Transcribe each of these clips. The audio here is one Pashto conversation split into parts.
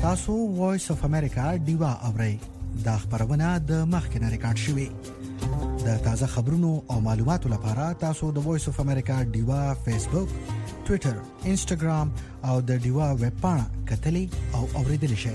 تاسو وایس اف امریکا دیوا اورئ دا خبرونه د مخکنه ریکارډ شوې د تازه خبرونو او معلوماتو لپاره تاسو د وایس اف امریکا دیوا فیسبوک ټوئیټر انسټاګرام او د دیوا ویب پاڼه کتلی او اوریدل شئ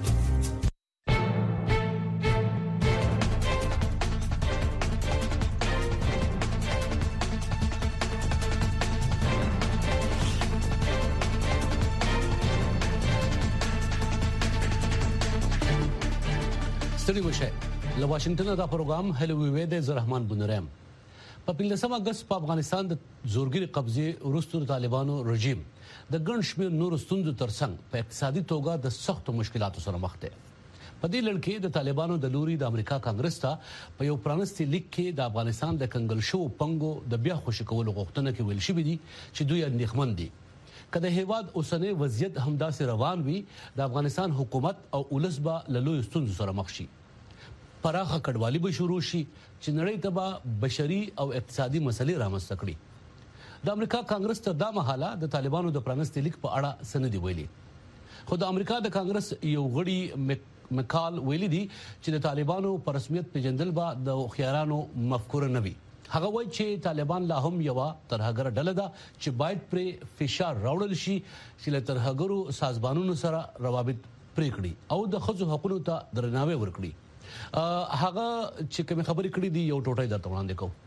ستړي مشه له واشنگټن دا پروګرام هلو وی د زرحمان بنرام په 15 اگست په افغانستان د زورګری قبضه وروسته طالبانو رژیم د ګڼ شمېر نور ستوندو ترڅنګ په اقتصادي توګه د سختو مشکلاتو سره مخ دی په دې لړ کې د طالبانو د لوري د امریکا کانګرس ته په یو پرانستي لیک کې د افغانستان د کنګل شو پنګو د بیا خوشی کولو غوښتنه کې ویل شوې دي چې دوی اندېښمن دي کله هیواد اوسنۍ وضعیت همداسې روان وي د افغانستان حکومت او ولسبه له لوی ستونزو سره مخ شي پراخه کډوالي به شروع شي چې نړۍ ته به بشري او اقتصادي مسلې رامنځته کړي د امریکا کانګرس ته دا مهاله د طالبانو د پرانستي لیک په اړه سندې ویلي خو د امریکا د کانګرس یو غړي مکال ویلي دي چې د طالبانو په رسمیت پیژندل به د خيارانو مفکوره نه وي هغه وایي چې طالبان لا هم یو ترهګر ډله ده چې باید پر فشار راوړل شي چې له ترهګرو سازمانونو سره روابط پرې کړي او د خځو حقوقو ته درناوی ورکړي هغه چې کوم خبرې کړې دي یو ټوټه درته وړاندې کوم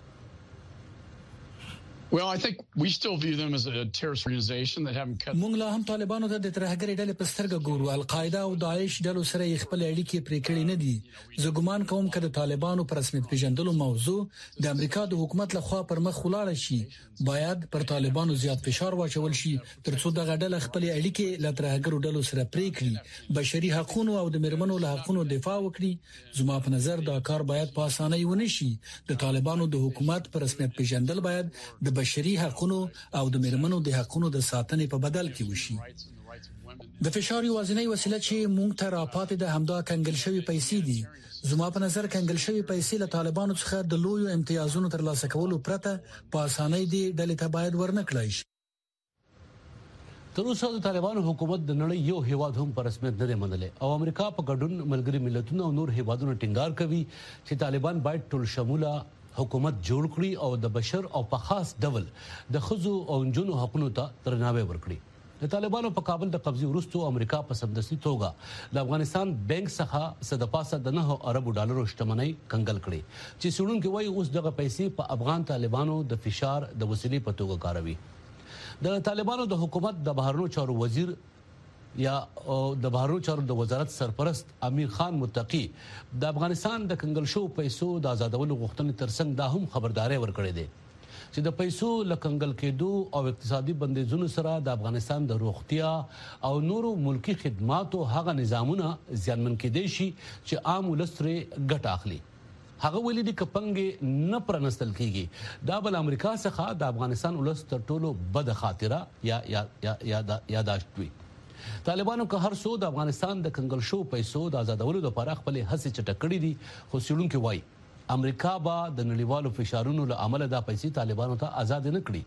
Well, I think we still view them as a terrorist organization that haven't cut. موږ لا هم طالبانو ته د ترهګرۍ ډلې په سترګه ګورو. القاعده او داعش ډلو سره خپل اړیکې پرې کړې نه دي. زه ګومان کوم چې د طالبانو پر رسمیت پیژندلو موضوع د امریکا د حکومت لخوا پر مخ ولاړ شي. باید پر طالبانو زیات فشار واچول شي ترڅو د غډل خپل اړیکې له ترهګرو ډلو سره پرې کړي. بشري حقوقو او د مرمنو له حقوقو دفاع وکړي. زما په نظر دا کار باید په اسانۍ ونه شي. د طالبانو د حکومت پر رسمیت پیژندل باید د بشري حقوقو او د مرمنو د حقوقو د ساتنې په بدل کې وشي. د فشار یوازینی وسیله چې موږ ته راپاتې د همدا کنګل شوی پیسې دي. زما په نظر کنګل شوی پیسې له طالبانو څخه د لویو امتیازونو ترلاسه کولو پرته په اسانۍ دی ډلې ته باید ورنکړای شي. تر اوسه د طالبانو حکومت د نړۍ یو هیواد هم په رسمیت نه دی منلې او امریکا په ګډون ملګری ملتونو او نور هیوادونو ټینګار کوي چې طالبان باید ټول شموله حکومت جوړ کړي او د بشر او په خاص ډول د خزو او جنونو حقوقو ته درناوی ورکړي. د طالبانو په کابل د قبضې وروسته امریکا په سمدستي توګه د افغانستان بانک څخه صدپاسه د 9 ارب ډالرو شتمنۍ کنګل کړي چې سړونکو وایي اوس دغه پیسې په افغان طالبانو د فشار د وسیلې په توګه کاروي. د طالبانو د حکومت د بهرنیو چارو وزیر یا د بهرنیو چارو د وزارت سرپرست امیر خان متقی د افغانستان د کنګل شو پیسو د آزادولو غوښتنې ترڅنګ دا هم خبرداري ورکړې ده چې د پیسو لکنګل کېدو او اقتصادي بندیزونو سره د افغانستان د روغتیا او نورو ملکی خدماتو هغه نظامونه ځانمن کېدي شي چې عام ولستره ګټه اخلي. هغه ولې د کپنګ نه پرنستل کیږي دا بل امریکا څخه د افغانستان ولست ټولو بد خاطره یا داشت وي. طالبانو که هر څو د افغانستان د کنګل شو پیسو د آزادولو لپاره خپل هڅې چټکړې دي خو سړونکو وایي امریکا به د نړیوالو فشارونو له امله دا پیسې طالبانو ته آزاد نه کړي.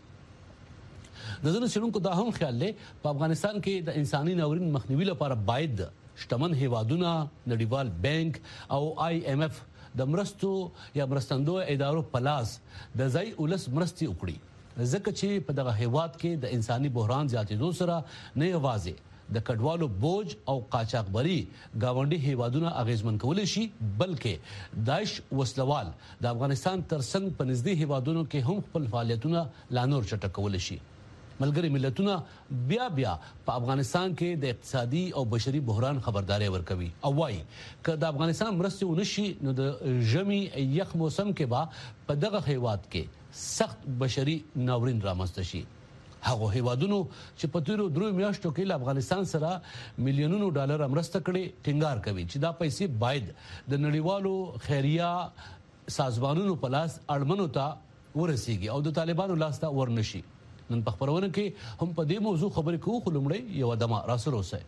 د ځینو سړونکو دا هم خیال لري په افغانستان کې د انساني ناورین مخنیوي لپاره باید شتمن هیوادونه نړیوال بانک او IMF د مرستو یا مرستندو ادارو پلاس د ځای ولس مرستي وکړي ځکه چې په دغه هیواد کې د انساني بحران زیاتېدو سره نه یوازې د کډوالو بوج او قاچاقبري گاونډي هیوادونه اغیزمن کول شي بلکې داعش وسلوال د افغانستان ترڅنګ په نږدې هیوادونو کې هم خپل فعالیتونه لا نور چټکول شي. ملګری ملتونه بیا په افغانستان کې د اقتصادي او بشري بحران خبرداري ورکوي او وايي چې د افغانستان مرستې ونشي نو د ژمي یخ موسم کې به په دغه هیواد کې سخت بشري ناورین رامنځته شي. هغه هیوادونو چې په تیرو 3 میاشتو کې له افغانستان سره میلیونونو ډالر مرسته کړي ټینګار کوي چې دا پیسې باید د نړیوالو خیریه سازمانونو په لاس اړمنو ته ورسیږي او د طالبانو لاس ته ورنشي. نن په خبرونه کې هم په دې موضوع خبرې کوو خو لمړی یو دمه راسره اوسئ.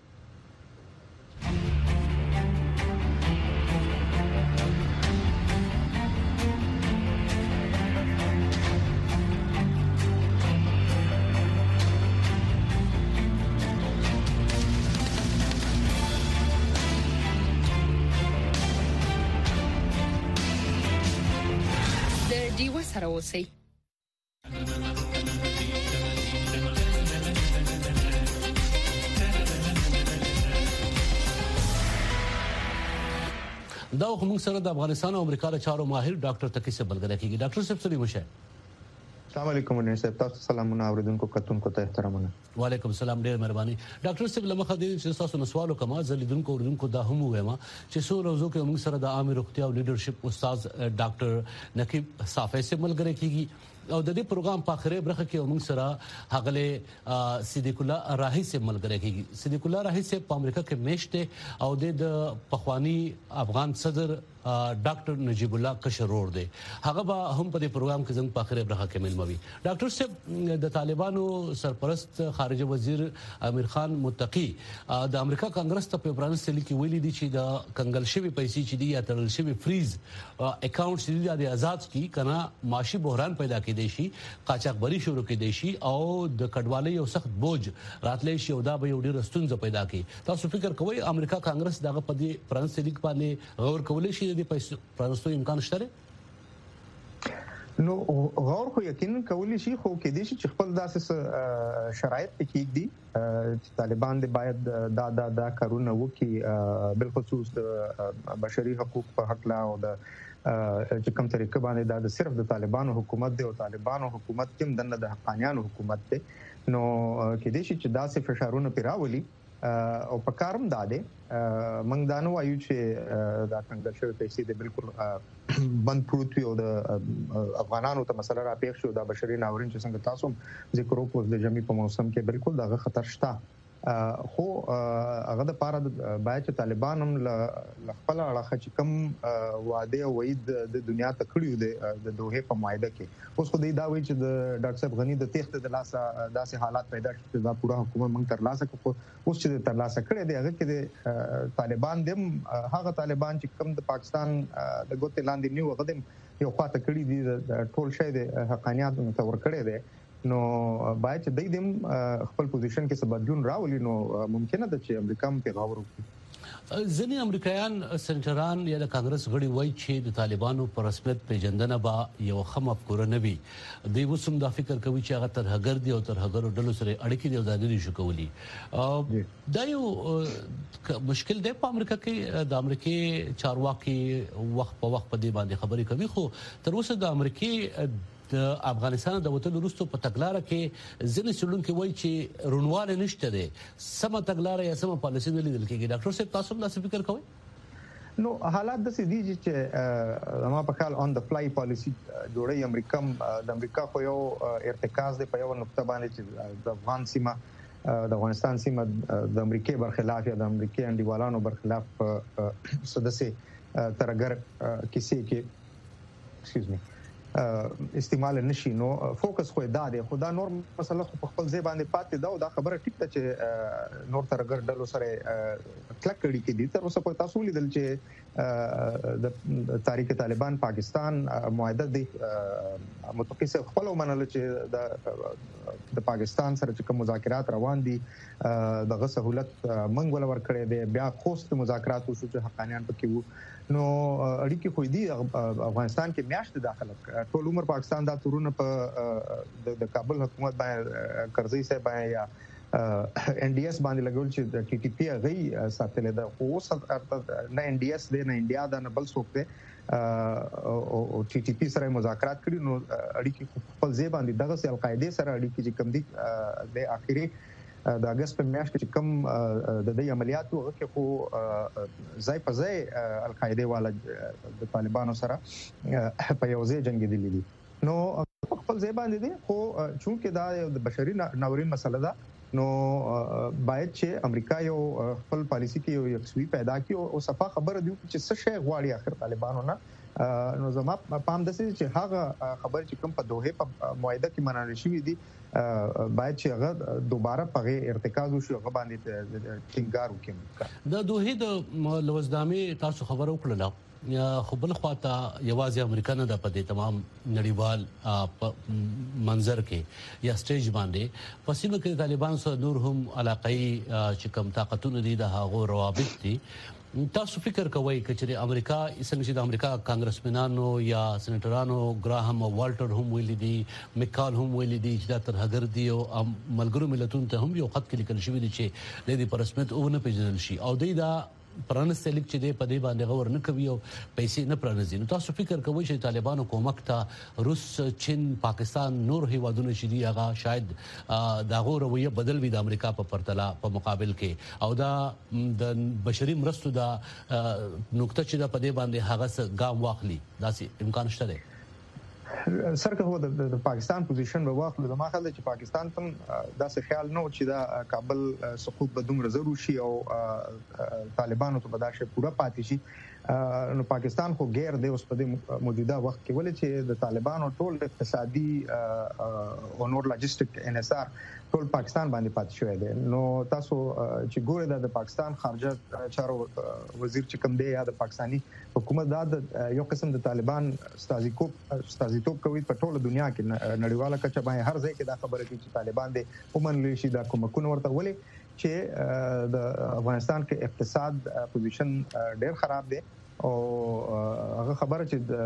سره اوسئ. دا موږ سره د افغانستان او امریکا د چارو ماهر ډاکټر تقی صاحب بلګره کیږي. ډاکټر صاحب سلام شه. السلام علیکم ونیسه تاسو سلامونه اوریدونکو کتونکو ته احترامونه. وعلیکم السلام ډیر مهرباني. ډاکټر صاحب لمخه دې چې تاسو نو سوالو کوم ځلیدونکو اوریدونکو دا هم وایم چې څو ورځو کې موږ سره د عام روغتیا او لیډرشپ استاد ډاکټر نقیب صافی صاحب بلګره کیږي او د دې پروګرام په اخره برخه کې موږ سره هغله صدیق الله راهی صاحب ملګری کیږي. صدیق الله راهی صاحب په امریکا کې میشته او د پخوانی افغان صدر ډاکټر نجیب الله کشرور دی. هغه به هم په دې پروګرام کې زموږ په اخره برخه کې ملموي. ډاکټر صاحب د طالبانو سرپرست خارجه وزیر امیر خان متقی د امریکا کانګرس ته په برانس لیکي ویلي دي چې د کنګل شوی پیسې چې دی یا ترل شوی فریز اکاونټ چې دی د آزاد کی کنه معاشي بحران پیدا کړي شي، قاچاقبري شروع کړي شي او د کډوالۍ یو سخت بوج راتلې شي او دا به یو ډیر ستونزه پیدا کړي. تاسو فکر کوئ امریکا کانګرس دغه په دې برانس لیک باندې غور کولای شي د پیسو پرانستو امکان شته؟ نو غور خو یقینا کولی شي خو کې دي چې خپل داسې شرایط کې دي چې طالبان د باید دا کارونه وکړي بالخصوص د بشري حقوق په حق لا او د چې کوم طریقه باندې دا صرف د طالبانو حکومت دی او طالبانو حکومت کې دنه د حقانيانو حکومت دی. نو کې دي چې داسې فشارونه پیراولي او په کارم داده موږ دا نو وایو چې دا څنګه شوی پیسې د بالکل بند پروت وي او د افغانانو ته مسله را پیښ شو د بشري ناورین چې څنګه تاسو ذکر وکړو د جمی په موسم کې بالکل دغه خطر شته. خو هغه د پاره باید چې طالبان هم خپل اړه چې کوم وعده او وعید د دنیا ته کړیو د دوه په معاهده کې اوس خو دا وایي چې د ډاکټر صاحب غنی د تخت د لاسه داسې حالات پیدا شي دا پوره حکومت موږ تر لاسه کو اوس چې تر لاسه کړی دی هغه کې د طالبان دم هغه طالبان چې کوم د پاکستان د ګوتې لاندې نیو هغه یو خاطر کړی دی ټول شی د حقانيات متور کړی دی. نو باید چې دیم خپل پوزیشن کې څه بدلون راولي نو ممکنه ده چې امریکا هم په غاور وکړي. ځینې امریکایان سنټران یا د کانګرس غړي وایي چې د طالبانو پر رسمیت پیژندنه به یو ښه مفکوره نه وي. دوی اوس هم دا فکر کوي چې هغه ترهګر دي او ترهګرو ډلو سره اړیکې دي او دا نه شي کولی. دا یو مشکل دی په امریکا کې. د امریکای چارواکي وخت په وخت په دې باندې خبرې کوي خو تر اوسه د امریکای د افغانستان د وټل وروسته په تګلارې کې ځینې سلونکو وایي چې رونواله نشته ده سم تګلارې یا سم پالیسي نه لیدل کېږي. ډاکټر صاحب تاسو هم څه فکر کوئ؟ نو حالات د سې دي چې ما په خیال اون د فلای پالیسي جوړي امریکا د امریکا خو یو ارتکاز دی په یو نقطه باندې چې د افغان سیمه د افغانستان سیمه د امریکای برخلاف یا د امریکای انډیوالانو برخلاف سدسه ترګر کسی کې ایکسکیوز می استعمال نشي. نو فوکس خو دا دی خو دا نور مسله خو په خپل ځای باندې پاتې دا او دا خبره ټیک ته چې نور ترګر ډلو سره کلک کړي کې دي تر اوسه په تاسو لیدل چې د تاریخ طالبان پاکستان معاهده دی متقیس خپل ومنل چې د پاکستان سره چې کوم مذاکرات روان دي دغه سہولت منګول ور کړی دی بیا خوست مذاکرات وشو چې حقانيان پکې وو. نو اړیکې خو دي افغانستان کې میاشت داخله ټول عمر پاکستان دا تورونه په د کابل حکومت باندې کرزي صاحب باندې یا ان ډي اس باندې لګول چې د ټي ټي پی غي ساتلې ده خو نه ان ډي اس دی نه انډیا دا نه بل څوک دی او ټي ټي پی سره مذاکرات کړي. نو اړیکې خپل ځای باندې دغه القاعده سره اړیکې چې کم دي د اخیری د اگست په میاشت کې کوم د دې عملیاتو کې خو ځای په ځای القاعده والا د طالبانو سره په یو ځای جنگیدلې دي. نو خپل ځای باندې دي خو چونکه دا د بشري ناورین مسله ده نو باید چې امریکا یو خپل پالیسی کې یو یکسوي پیدا کړي او صفه خبره دی چې څه شی غواړي اخر طالبانو نه. نو زما پام دسي چې هغه خبر چې کوم په دوه په معاهده کې منل شوی دي باید چې هغه دوباره په ارتکاز وشي هغه باندې ټینګار وکړي. د دوه د لوزدامي تاسو خبرو کړل یا خو بل خواته یوازې امریکا نه د پدې تمام نړیوال منظر کې یا سټیج باندې پسیمه کې طالبان سره نور هم علاقائی چې کم طاقتونه دي د هغو روابط دي تاسو فکر کوئ چې امریکا څنګه چې د امریکا کانګرسمنانو یا سېنیټرانو ګراهم والټر هم ویلي دي میکال هم ویلي دي چې دا ترهګر دي او ملګرو ملتونو ته هم یو خط کې لیکل شوی دی چې د دې په رسمیت ونه پیژندل شي او دا پرانست لیک چې په دې باندې غور نه کوي او پیسې نه پرانځي. نو تاسو فکر کوئ چې طالبانو کومک ته روس چین پاکستان نور هیوادونو چې دی هغه شاید دا غورویه بدل وي د امریکا په پرتله په مقابل کې او دا د بشري مرستو دا نقطه چې دا په دې باندې هغه ګام واخلي داسې امکان شته دی؟ سرکه هو د پاکستان پوزیشن به واخلو د ما خل چې پاکستان تم داسې خیال نو چې دا کابل سقوط به دومره ضروري شي او طالبانو ته بداشه پورا پاتې شي نو پاکستان خو غیر دی اوس په موجوده وخت کې ولې چې د طالبانو ټول اقتصادي او نور لاجستیک انحصار ټول پاکستان باندې پاتې شوی دی. نو تاسو چې ګوره د پاکستان خارجه چارو وزیر چې کوم دی یا د پاکستانی حکومت دا یو قسم د طالبان استازیتوب کوي په ټوله دنیا کې نړیواله کچه باندې هر ځای کې دا خبره کوي چې طالبان دي ومنل شي دا کومکونه ورته ولې چې د افغانستان کې اقتصاد پوزیشن ډېر خراب دی او هغه خبره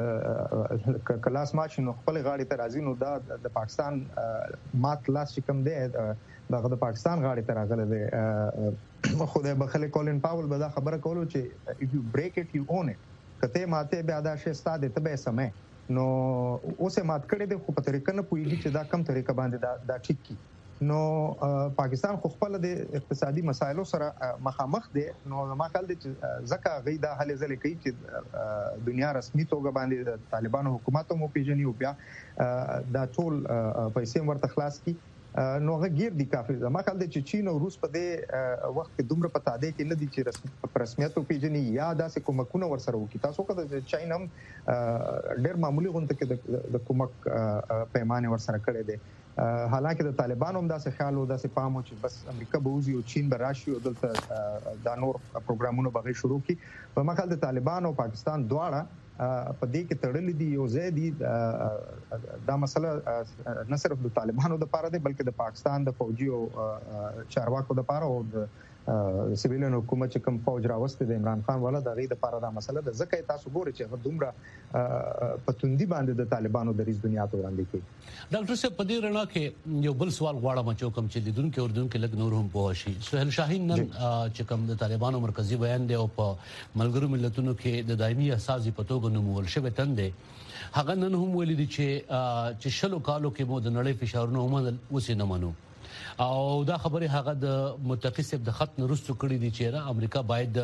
چې کلاس ماچ نو خپل غاړي ته راځي نو دا د پاکستان مات لاس چې کوم دی دغه د پاکستان غاړي ته راغله دی خدای بخله کولین پاول به دا خبره کولو چې if you break it you own it کته ماته بیا دا شی ستاده ته به سمې نو اوسه مات کړي د خو په طریقه نه پويږي چې دا کم طریقه باندې دا ټیک کی نو پاکستان خو خپل د اقتصادي مسایلو سره مخامخ دي نو ما خل دي چې زکه غیدا حل ځل کوي چې دنیا رسمي توګه باندې طالبانو حکومت مو پیژني او بیا دا ټول پیسې ورته خلاص کی نو هغه غیر دي کافي ما خل دي چې چین او روس په دې وخت کې دومره پتا دی کې نه دي چې رسمیت پیژني یا داسې کومکونه ورسره وکي. تاسو کده چین هم ډېر معمولی غونډه کې د کومک پیمانه ورسره کړی دی حالانکه د طالبانو هم داسې خیال او داسې پامو چې بس امریکا به وزي او چین به راشي او دلته دا نور پروګرامونه به شروع کی په مخال د طالبانو او پاکستان دواړه په دې کې تړلې دي یو ځای دي دا مسله نه صرف د طالبانو د لپاره ده بلکې د پاکستان د فوجي او چارواکو د لپاره او د سیویلین حکومت چې کوم فوج راوسته د عمران خان ولا د غي د لپاره دا مسله ده ځکه تاسو ګورئ چې دومره پتوندي باندې د طالبانو د ریس دنیا ته وړاندې کوي. ډاکټر صاحب په دې رڼا کې یو بل سوال غواړم چې کوم چې لیدونکو اوردونکو لګ نور هم پوه شي. سهیل شاهین نن چې کوم د طالبانو مرکزی بیان دی او په ملګرو ملتونو کې د دایمي اساسي پتوګ نومول شوی تند هغه نن هم ویل دي چې شلو کالو کې مو د نړۍ فشارونه ومنل اوس نه منو او دا خبره هغه د متقصب د خط نرستو کړی دي چې امریکا باید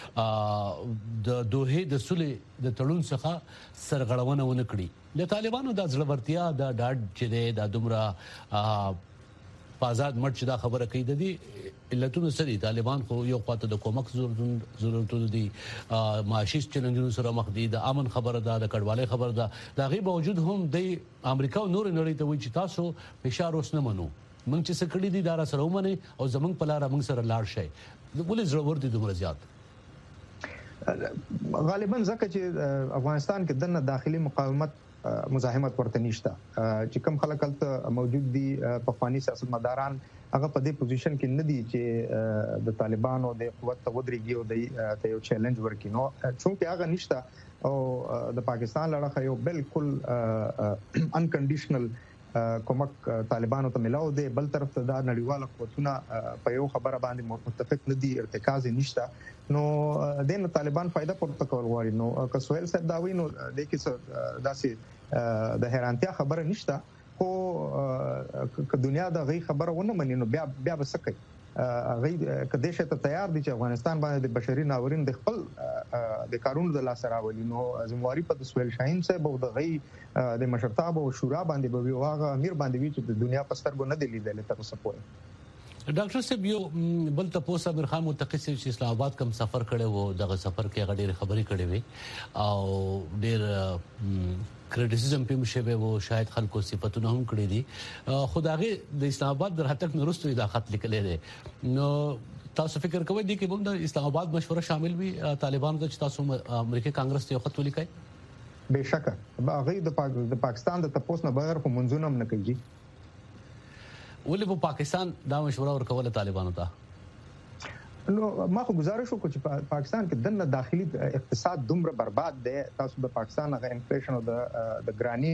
د دوه د سولې د تړون څخه سرغړونه ونه کړي. د طالبانو د ځړورتیا د ډاډ چې د دومره آزاد مرچ دا خبره کوي د دې علتونو سره طالبان خو یو خواته د کومک ضرورت دي معاشي چیلنجونو سره مخ دي د امن خبره ده د کډوالۍ خبره ده دا غي باوجود هم د امریکا نور نړۍ ته وایي چې تاسو فشار اوس نه منو موږ چې څه کړی دي دا را سره ومني او زمونږ په لار موږ سره لاړ شي ولې ضرورت دي دومره زیات غالبا ځکه چې افغانستان کې دنه داخلي مقاومت مزاحمت ورته نشته چې کوم خلک ته موجود دي په فانی سیاستمداران هغه په دې پوزیشن کې نه دي چې د طالبانو د قوت ته ودرېږي او د یو چیلنج ورکړي نو چونکه هغه نشته او د پاکستان لړخه یو بالکل انکنډیشنل کومک طالبانو ته ملاو دي بل طرف ته دا نړیواله قوتونه په یو خبره باندې متفق نه دي ارتکاز نشته نو دین طالبان فائدہ پورته کول غواړي نو که سویل صاحب دا وینو د کې داسې د حیرانتیا خبره نشته خو که دنیا د غي خبره ونه مني نو بیا به سکه غي کده شه ته تیار دي چې افغانستان باندې د بشري ناورین د خپل د کارونو د لاس راولي نو زمواري په سویل شاهین صاحب او د غي د مشرتاب او شورا باندې به واغه امیر باندې وی چې د دنیا په سترګو نه دی لیدل تر اوسه پورې. ډاکټر صاحب یو بل تاسو امیر خان متقص چې اسلام آباد کوم سفر کړي وو دغه سفر کې غډېر خبري کړي وي او ډېر کریټیسزم په مشابه وو شاید خلکو صفاتونه هم کړی دي خدایغه د اسلام آباد در حتی نورستو دا خط لیکلې ده نو تاسو فکر کوئ دي کې د اسلام آباد مشوره شامل وي طالبانو ته تاسو امریکا کانګرس ته خط ولیکای بهشکه هغه د پاکستان د تپوس نه بغیر په منځونه هم نه کوي ولې په پاکستان دا مشوره ورکوله طالبانو ته نو ما خو گزارش وکړ چې پاکستان کې دنه داخلي اقتصاد دومره برباد دی. تاسو د پاکستان غو انفلیشن او د ګرانی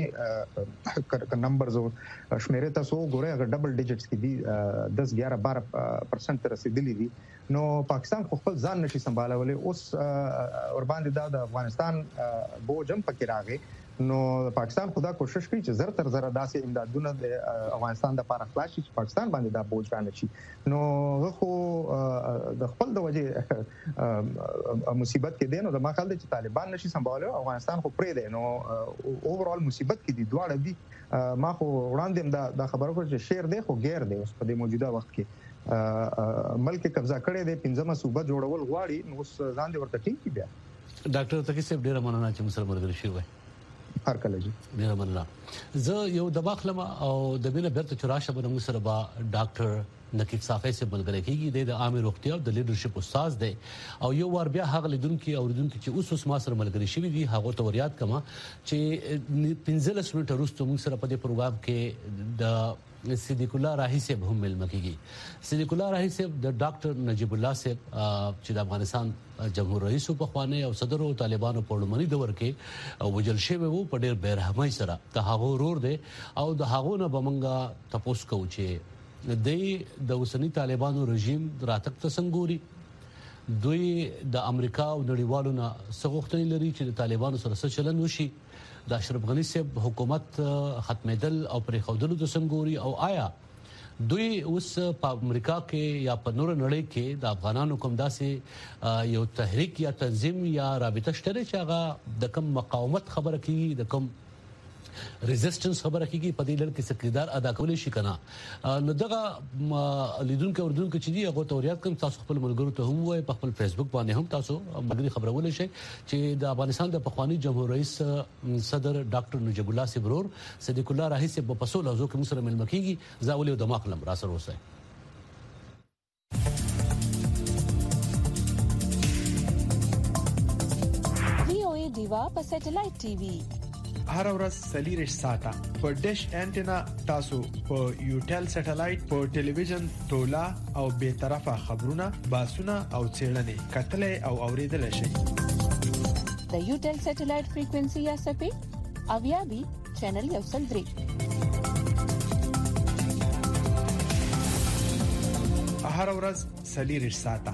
نمبرز او شمیره تاسو ګورئ هغه ډبل ډیجټس کې دي 10-11-12% رسیدلی دي. نو پاکستان خپل ځان نشي سمبالولای. اوس ور باندې د افغانستان بوجم پکې راغی. نو پاکستان خدا کوشش کوي چې زر تر زر داسې امدادونه د افغانستان د لپاره خلاص شي چې پاکستان باندې دا بوج رانه شي. نو غو د خپل د وجه مصیبت کې دي. نو د ما خیال دی چې طالبان نشي سمبالولای، افغانستان خو پرې دی. نو اوورال مصیبت کې دي دواړه دي. ما خو وړاندې دا خبره کوم چې شیر دی خو غیر دی. اوس په دې موجوده وخت کې ملک قبضه کړی دی، 15 صوبه جوړول غواړي. نو اوس ځان دې ورته ټینګ کی بیا. ډاکټر تکي صاحب ډیره مننه چې مسله مرګري شي وای. هر کله جی ډیره مننه. زه یو د باخلم او د بینه برته چراشه بنو سره با ډاکټر نقیب صافی سے ملګری کیږي د عامه روغتیا او د لیډرشپ استاد دی او یو ور بیا هغه لیدونکو اوریدونکو چې اوس ما سره ملګری شوی دي هغه ته وريات کما چې 15 منټه وروسته موږ سره په دې پروګرام کې د صدیق الله راهی صاحب هم مل مکیږي. صدیق الله راهی صاحب د ډاکټر نجیب الله صاحب چې د افغانستان جمهور رئیس په خوانه او صدر او طالبانو په لومړني دور کې وجل شوی وو په ډېر بیرحمۍ سره. د هغه ورور دی او د هغه نه بمنګا تاسو کو چې د اوسنی طالبانو رژیم راتک تسنګوري دوی د امریکا او نړیوالو نه سغوښتنې لري چې د طالبانو سره څه چلن وشي. د اشرف غنی صاحب حکومت ختمېدل او پرې خودلو د سنګوري او آیا دوی اوس په امریکا کې یا په نور نړۍ کې د افغانانو کوم داسې یو تحریک یا تنظیم یا رابطه شته چې هغه د کوم مقاومت خبره کوي، د کوم ریزिस्टنس خبره کوي، په دې لړ کې څه کردار ادا کولای شي کنه. نو دغه لیدونکو اوردونکو چې دی هغه توریات کوم تاسو خپل ملګرو ته هم وای، په خپل فیسبوک باندې هم تاسو ملګری خبرونه شي چې د افغانستان د پخوانی جمهور رئیس صدر ډاکټر نجیب الله صبرور صدیق الله راهی سے په پسول ازو کې مسره ملمکیږي. زاولې د ماخلم را سره وسه. وی دیوا په سټلایټ ټي وي هر ورځ سلیریش ساته په ډیش انټینا تاسو په یوټل سټلایټ په ټلویزیون تولا او به طرفه خبرونه باسونه او چیرنې کتلې او اوریدل شي. د یوټل سټلایټ فریکوئنسي یا سپیډ اویا بي چینل یو سل 3 هر ورځ سلیریش ساته.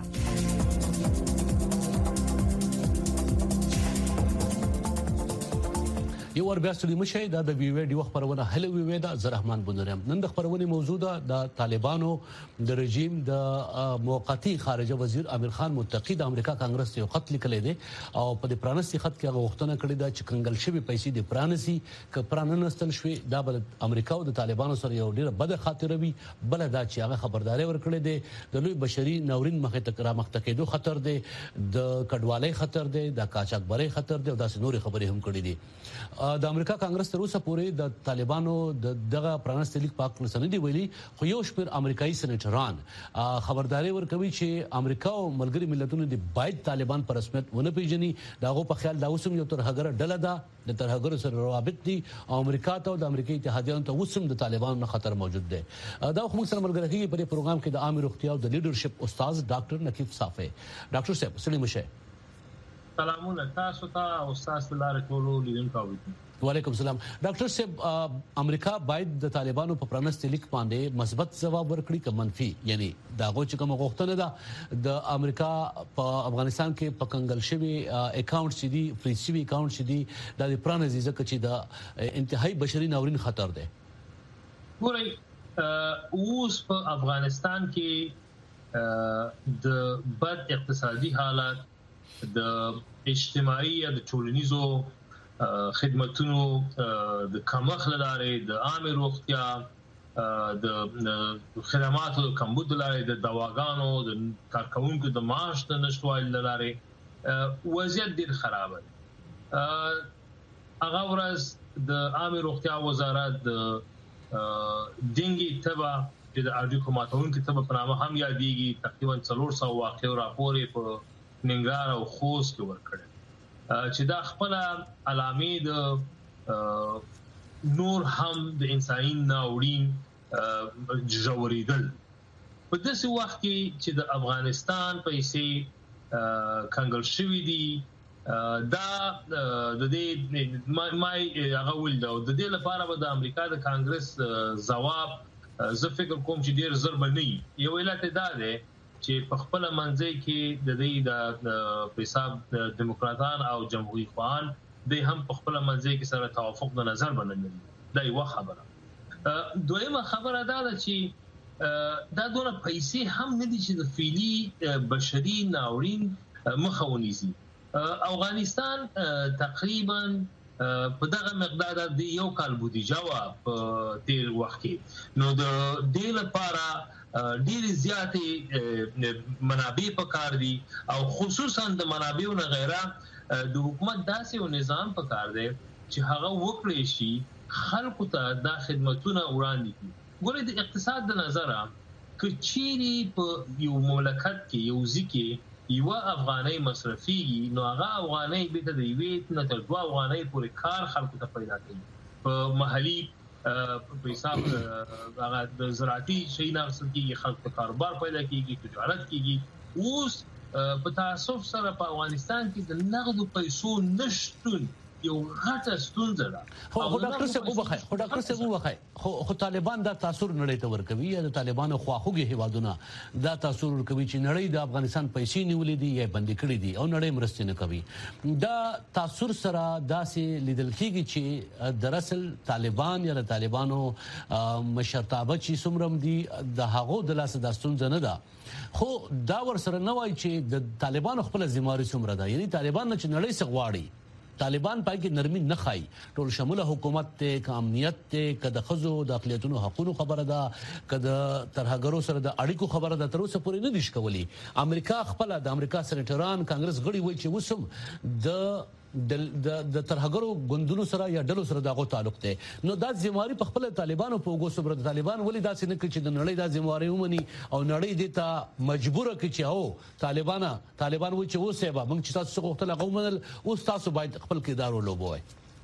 یو ور بیا ستړي مشه دا د وی ویډیو خبرونه هله وی وی دا زرحمان بنورم. نن د خبرونه موضوع ده د طالبانو د رژیم د موقتی خارجه وزیر امیر خان متقی د امریکا کانګرس ته خط لیکلی دی او په دې پرانسي خط کې هغه وختونه کړی دا چې کنګل شوی پیسې د پرانسي ک پراننستل شوی دا بل امریکا او د طالبانو سره یو ډیره بد خاطره وي. بل دا چې هغه خبرداري ورکړي دی د لوی بشري ناورین مخه تکرا مختکېدو خطر دی، د کډوالۍ خطر دی، د قاچاقبرۍ خطر دی او داسې نوري خبرې هم کړې دي. د امریکا کانګرس تر اوسه پورې د طالبانو دغه پرانست لیک پاک رسنۍ دی ویلي، خو یو شمېر امریکایي سېنیټران خبرداري ورکوي چې امریکا او ملګري ملتونو د باید طالبان په رسمیت ونه پیژني. داغه په خیال دا اوسم یو ترهګر ډله ده، د ترهګر سره روابط دي او امریکا ته او د امریکایي اتحادیانو ته اوسم د طالبانو نه خطر موجود دی. دا خو موږ سره ملګری کیږي په پروګرام کې د عامه روغتیا او د لیډرشپ استاد ډاکټر نقیب صافی. ډاکټر صاحب سلام شه. سلامونه تاسو ته او تاسو لاره ټولو لیدونکو اوریدونکو. وعلیکم السلام. ډاکټر صاحب امریکا باید د طالبانو په پرانست لیک باندې مثبت جواب ورکړي که منفي؟ یعنی دا غو چې کوم غوښتنه ده د امریکا په افغانستان کې په کنګل شوی اکاونټ چې دی فریسي اکاونټ چې دی د پرانست ځکه چې د انتهایی بشري ناورین خطر دی. ګورئ اوس په افغانستان کې د بد اقتصادي حالت، د اجتماعي یا د ټولنیزو خدماتونو د کمښت لاره، د عامه روغتیا، د خدماتو د کمبود لاره، د دواګانو د کارکونکو د معاش د نشټوالي لاره وضعیت ډیر خراب دی. هغه ورځ د عامه روغتیا وزارت د ډینګي تبع چې د اړیکو ماتونکو تبع په نامه هم یادېږي، تقریبا 400 واقعي راپور په ننګرهار او خوست کې ورکړل چې دا خپل علامې د نور هم د انساني ناورین جوړیدل په داسې وخت کې چې د افغانستان پیسې کنګل شوې دي دا د دې هغه ول د دې لپاره به د امریکا د کانګرس ځواب زه فکر کوم چې ډیر زر باندې یو علت دا ده چې په خپل منځي کې د دې د حساب دیموکراتان او جمهوریت خوان د هم په خپل منځي کې سره توافق د نظر باندې دا یو خبره دویمه خبره دا ده چې دا دونه پیسې هم نه دي چې د فعلی بشري ناورین مخاونيزي افغانستان تقریبا په دغه مقدار د یو کال بودیجه وا په تیر وخت کې نو د دې لپاره ډېر زیاتې منابع پکار دي او خصوصا د منابعو نه غیره د حکومت داسې یو نظام پکار دی چې هغه وکړي شي خلکو ته د خدماتونه وړاندې کړي ګورې د اقتصاد د نظره کچيري په یو مملکت کې یو ځکه یو افغاني مصرفي نو هغه افغاني به د ویټ نه تر 2 افغاني پورې کار خلکو ته پیدا کوي په محلي په حساب هغه د زراعتي شي نه څخه خلکو کاروبار پیدا کیږي تجارت کیږي اوس په تاسف سره په افغانستان کې د نغدو پیسو نشټون یو غټه ستونزه ده خو ډاکټر صاحب وبخای خو طالبان دا تاثیر نړۍ ته ورکوي یا د طالبانو خواخوږي هیوادونه دا تاثیر ورکوي چې نړۍ د افغانستان پیسې نیولې دي یا بندي کړې دي او نړۍ مرسته نه کوي دا تاثیر سره داسې لیدل کیږي چې دراصل طالبان یا د طالبانو مشرتابه چې سمرم دي د هغو د لاس د ستونزه نه ده خو دا ور سره نه وای چې د طالبانو خپل ذمہواری سمره ده یعنی طالبان نه چې نړۍ سغواړي طالبان پای کې نرمي نه خای ټول شموله حکومت ته ک امنیت ته ک د خزو د اقلیتونو حقوقو خبره ده ک د ترهګرو سره د اړیکو خبره ده تر اوسه پورې نه دي شکولي امریکا خپل د امریکا سېنیټران کانګرس غړي وایي چې وسم د ترهګرو غوندونو سره یا ډلو سره دغه تعلق ته نو دا ذمہواری په خپل طالبانو په وګو صبر طالبان ولې دا څنګه کوي چې د نړۍ دا ذمہواری ومني او نړۍ دې ته مجبور کوي چې او طالبان وایي چې اوسه به موږ چې تاسو غوښتل غومل اوس تاسو باید خپل کردار ولوبوي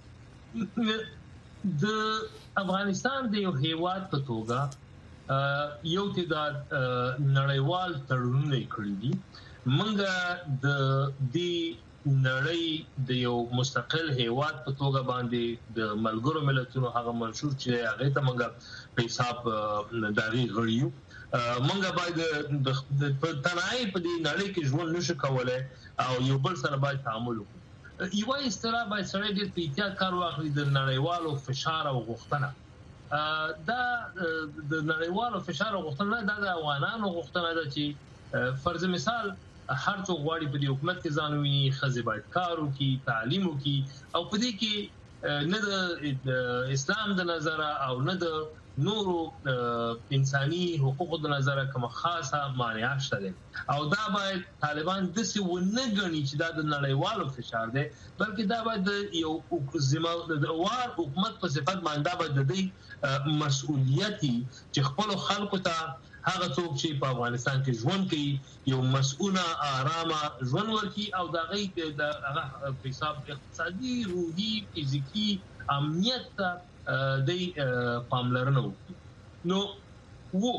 د افغانستان د یو هیواد په توګه یو تعداد نړیوال تړونونه کړی دي موږ د دې نړۍ د یو مستقل هیواد په توګه باندې د ملګرو ملتونو هغه منشور چې هغه ته موږ په حساب داري غړیو موږ باید د تنهایی په دې نړۍ کې ژوند نشو کولای او یو بل سره باید تعامل وکړو یو استرا باید سره د احتیاط کار واخلي د نړیوالو فشار او غوښتنه دا د نړیوالو فشار او غوښتنه د افغانانو غوښتنه ده چې فرض مثال هر څو غواړي په دې حکومت کې ځانوي خزې باید کار وکړي تعلیم وکړي او په دې کې نه د اسلام د نظر او نه د نورو انساني حقوقو د نظر کوم خاصه مانع شته او دا باید طالبان د څه ونه غني چې دا د نړیوالو فشار دی بلکې دا باید یو ځموار حکومت په صفت باندې باید د مسؤلیتي چې خپل خلکو ته هغه څوک چې په افغانستان کې ژوند کوي یو مسؤله آرامه ژوند ورکړي او د غي د هغه په حساب اقتصادي روحي فزیکی امنیت ته د پاملرنه وکړي نو وو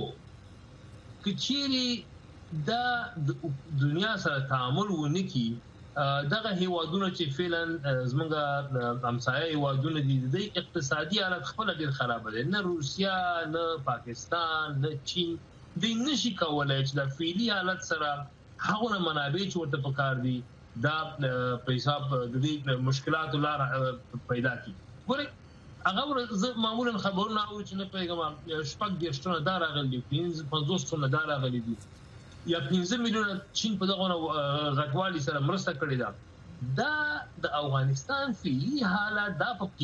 کچيري دا دنیا سره تعامل ونکي دغه هیوادونه چې فعلا زمونږ همسایه هیوادونه دي د اقتصادي حالت خپل ډیر خراب دي نه روسیا نه پاکستان نه چین د نشي کولای چې د فعلی حالت سره هغه منابع چې ورته پکار دي دا په حساب د دې مشکلات لار پیدا کی ګوره هغه معمولا خبرونه او چې نه پیغام شپږ دیشتونه دا راغلي 50 څونه دا راغلي دي یا 15 میلیونه چین په دغه غټوالي سره مرسته کړې ده دا د افغانستان فعلی حالت دا په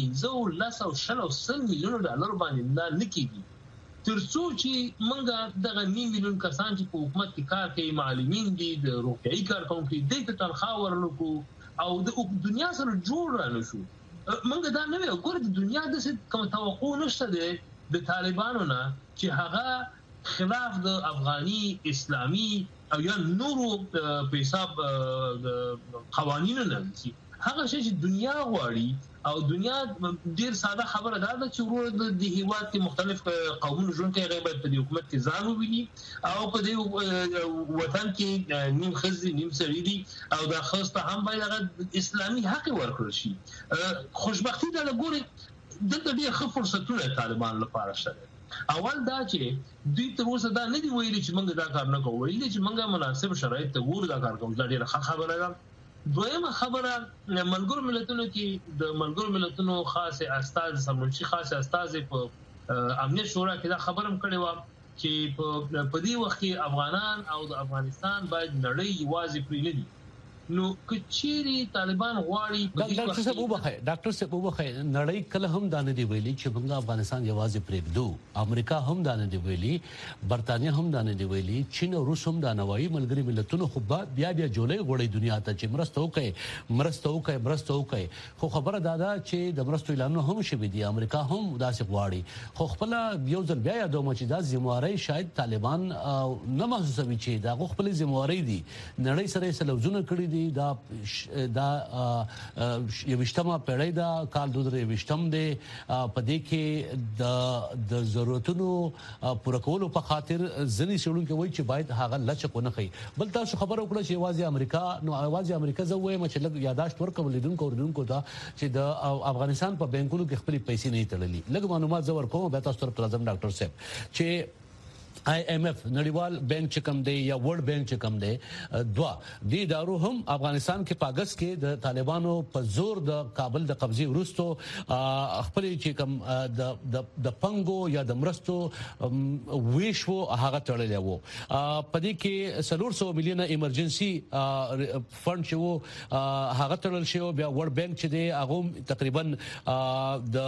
15 میلیونه ډالر باندې نه نکېږي ترڅو چې موږ دغه 9 میلیون کسان چې په حکومت کې کار کوي معلمین دي د روغتيایي کارکونکو دي ته تنخواه ورنکو او د دنیا سره جوړ رانه شو موږ دا نه ویل ګور د دنیا د څه کوم توقع نشته د طالبانو نه چې هغه خلاف د افغاني اسلامي او یا نورو په حساب قوانینو نه دي هغه شی چې دنیا غواړي او دنیا ډیر ساده خبره ده چې ورور د هیواد کې مختلف قومونو ژوند کوي غیبت په حکومت کې ځان وویني او په دې وطن کې نیم خزي نیم سړي دي او دا خاصه هم باید اسلامي حق ورکړل شي خوشبختی دا ګوري دلته ډیر ښه فرصتونه طالبان لپاره شته اول دا چې دوی تر اوسه دا نه دی ویلي چې موږ دا کار نه کوو ویلي چې موږ مناسب شرایط ته ګورو دا کار کوو دا ډیره ښه خبره ده دویمه خبره ملګرو ملتونو کې د ملګرو ملتونو خاص استاد سمونشي خاص استاد په امنیت شورا کې دا خبرم کړې و چې په دې وخت کې افغانان او د افغانستان باید نړۍ یوازې پرې نه دي نو کچيري طالبان غواړي ډاکټر صاحب وبخې نړۍ کله هم دانه دی ویلي چې موږ افغانستان یوازې پرېږدو امریکا هم دانه دی ویلي برتانیا هم دانه دی ویلي چین او روس هم دانه وایي ملګری ملتونو خو بیا جوړې غوړې دنیا ته چې مرسته وکړي خو خبره دادا چې د مرستو اعلان هم شوی دی امریکا هم داسې غواړي خو خپل یو ځل بیا یادوم چې دا ذمہواری شاید طالبان نه محسوسوي چې دا خپل ذمہواری دي نړۍ سره سلوزونه کړی دي دا یوشتمه پیړۍ دا کال 2020 دی په دې کې د ضرورتونو پوره کولو په خاطر ځنی شړونکو وایي چې باید هغه لچکونه خي بل تاسو خبر وکړه چې واځي امریکا زه وایم چې لږ یاداشت ورکول لیدونکو دا چې د افغانستان په بانکونو کې خپل پیسې نه تړلې لږ معلومات زور کوم به تاسو ته لازم ډاکټر صاحب چې IMF نړیوال بانک چې کوم دی یا ورلد بانک چې کوم دی دوا د ادارو هم افغانستان کې پاګس کې د طالبانو په زور د کابل د قبضه ورستو خپل چې کوم د پنګو یا د مرستو ویشو هغه تړلې وو په دې کې 300 میلیونه ایمرجنسي فند چې وو هغه تړل شو بیا ورلد بانک چې دی هغه تقریبا د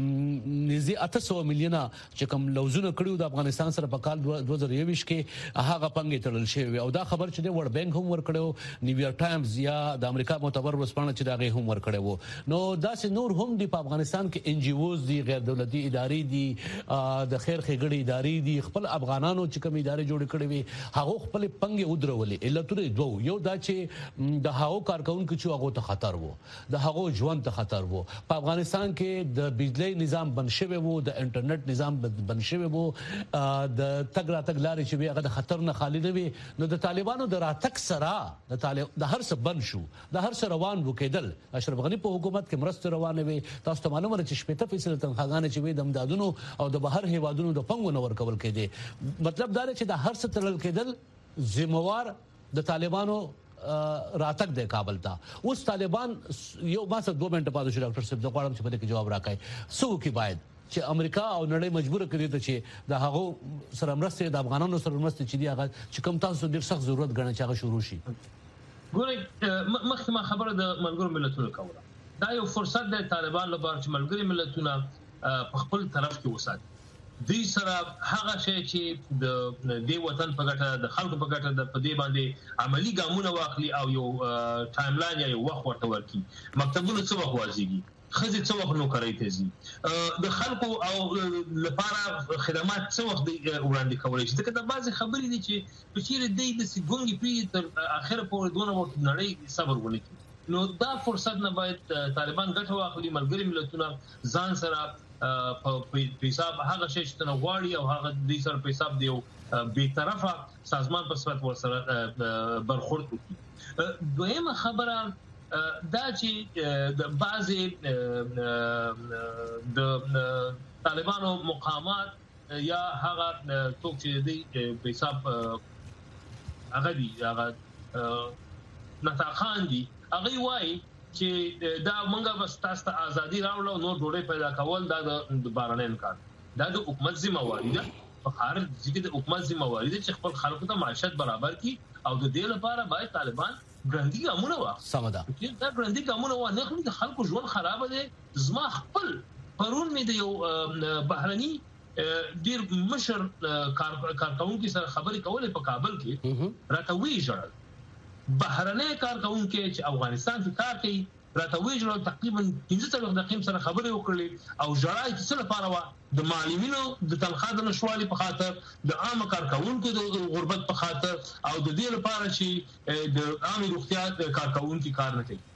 نزي 800 میلیونه چې کوم لوزونه کړیو د افغانستان سره په کال 2021 کې هغه پنګ تړل شوی او دا خبر چې د ورلد بانک هم ورکړو نیویارک ټایمز یا د امریکا معتبر ورسپانه چې دا غي هم ورکړو نو دا سه نور هم د افغانستان کې ان جی اوز دي غیر دولتي ادارې دي د خیر خګړې ادارې دي خپل افغانانو چې کوم ادارې جوړ کړې وي هغه خپل پنګ ودرولې علتونه دوه یو دا چې د هاو کارکونکو چې هغه ته خطر وو د هغه ژوند ته خطر وو په افغانستان کې د بجلی نظام بند شوی وو د انټرنیټ نظام بند شوی وو د تګ راتګ لارې چې هغه د خطر نه خالی نه وي نو د طالبانو د راتګ سره د هر څه بند شو د هر څه روان وکیدل اشرف غنی په حکومت کې مرسته روانه وي تاسو ته معلومه ده چې 80% تنخواګانې چې وي د امدادونو او د بهر هیوادونو د پنګو نه ورکول کېدي مطلب دا دی چې د هر څه تړل کېدل ذمہوار د طالبانو راتګ د کابل ته اوس طالبان یو ماسه 2 منټه پاتې شو ډاکټر صاحب د غواړم چې په دې کې جواب راکړي سو کې باید چې امریکا او نړۍ مجبور کړي ته چې د هغه سره مرسته د افغانانو سره مرسته چې دی هغه چې کوم تاسو ډیر سخت ضرورت غنئ چې هغه شروع شي ګورئ مخکې خبره د ملګرو ملتونو کوله دا یو فرصت دی طالبان لپاره چې ملګري ملتونه په خپل طرف کې وساتي دوی سره هغه شی چې د دې وطن په ګټه د خلکو په ګټه د پدې باندې عملی ګامونه واخلي او یو ټایم لاین یا یو وخت ورته ورکړي مکتبونه څه وخت وازيږي خزه څه وخت نو کوي تیزي د خلکو او لپاره خدمات څه وخت وړاندې کولای شي دا بعضی خبرې دي چې په چیرې د سګونګي پی تر اخر پورې دونه وخت نړۍ صبر ونکړي نو دا فرصت نه باید طالبان ګټه واخلي ملګري ملتونه ځان سره په حساب هغه شی چې نه غواړي او هغه د سر په حساب دی به طرفه سازمان په صفت ورسره برخورد وکړي دویمه خبره دا چې د بعضي د طالبانو مقامات یا هغه څوک چې دی په حساب هغه دی هغه نتاخان دي هغه وایي چې دا مونږه بس تاسو ته ازادي راوړو نو ډوړې پیدا کول دا د بارانین کار دا د حکومت ذمہواری ده په هر ځکه د حکومت ذمہواری ده چې خپل خلکو ته معیشت برابر کړي او د دې لپاره باید طالبان ګرندي ګامونه واخلي سمدا دا ګرندي ګامونه نه خلک د خلکو ژوند خراب دي زما خپل پرون مې د یو بهرني ډیر مشر کارکونکو سره خبرې کولې په کابل کې راته وی ژړل بهرنۍ کارکونکو چې افغانستان کې کار کوي راته وی ژړل تقریبا 15 دقیقې سره خبرې وکړې او ژړای چې څه لپاره و د معلمینو د تنخواه د نشوالي په خاطر د عام کارکونکو د غربت په خاطر او د دې لپاره چې د عام روغتیا کارکونکو کار نه کوي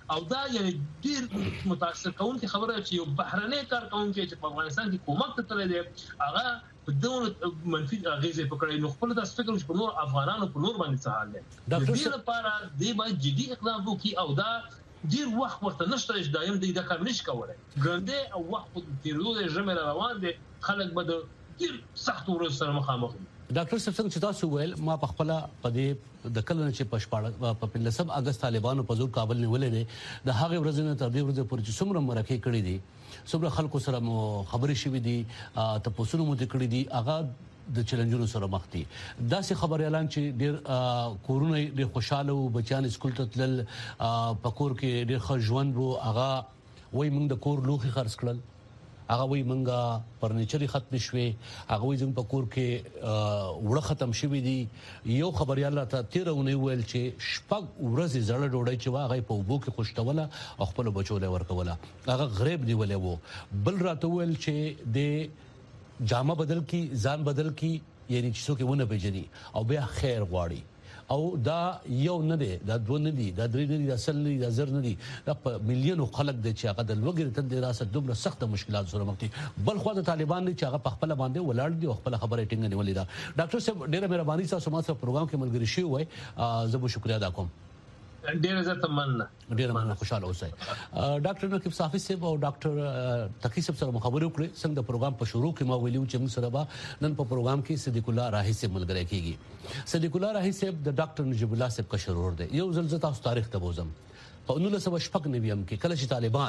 او دا یعنی ډیر متاثر کوونکی خبره چې یو بهرنی کارکونکي چې په افغانستان کې کومک ته تللی دی هغه په دغه منفي اغیزې پکړې نو خپل د فکر چې په نور افغانانو په نور باندې څه حال دی د دې لپاره د باید جدي اقدام وکړي او دا ډیر وخت ورته نشته چې دایم د کار نشي کولای ګرانده او وخت تیرو د جمع روان دي خلک به ډیر سخت ورځ سره مخامخ دي ډاکټر صاحب څنګه چې تاسو ویل ما په خپل په دې د کلن چې په 15 اگست طالبانو په زور کابل نیولې دي د هغه ورځې نه تر دې ورځې پورې چې څومره مرکه کړې دي څومره خلکو سره خبرې شوې دي تاسو نو مت کړې دي هغه د چیلنجونو سره مخ دي دا سه خبر اعلان چې ډېر کورونه ډېر خوشاله او بچان سکول ته تل پکور کې ډېر ښه ژوند وو هغه وای موږ د کور لوخي خرڅ کړل هغه وای منګه فرنیچر ختم شوي هغه وای زم پکور کې وړه ختم شوي دي یو خبريال ته 13 ویل چې شپږ ورځې زړه ډوډۍ چې واغې په وبو کې خوشتوله خپل بچو له ورکوله هغه غریب دی ولې وو بل راته ویل چې د جامه بدل کی ځان بدل کی یعنی چې څوک ونه پیژني او بیا خیر غواړي او دا یو نه دی دا دوه نه دي دا درې نه دي دا اصل نه دي دا زر نه دي دا په میلیونو خلک د چې هغه د لوګر ته د راسه دومره سخت مشکلات سره مخ دي بل خو د طالبان چې هغه په خپل باندې ولاړ دي او خپل خبره ټینګ نیولې ده ډاکټر صاحب ډیره مهرباني تاسو ما سره پروګرام کې ملګری شوی وای زه به شکریا ادا کوم ډیره زه مننه ډیره مننه خوشاله اوسئ ډاکټر نقیب صافی صاحب او ډاکټر تقی صاحب سره خبرې وکړې څنګه د پروګرام په شروع کې ما ویلو چې موږ سره به نن په پروګرام کې صدیق الله راهی صاحب ملګری کیږي صدیق الله راهی صاحب د ډاکټر نجیب الله صاحب کا شرور دی یو ځل تاسو تاریخ ته بوزم په 1999 کې کله چې طالبان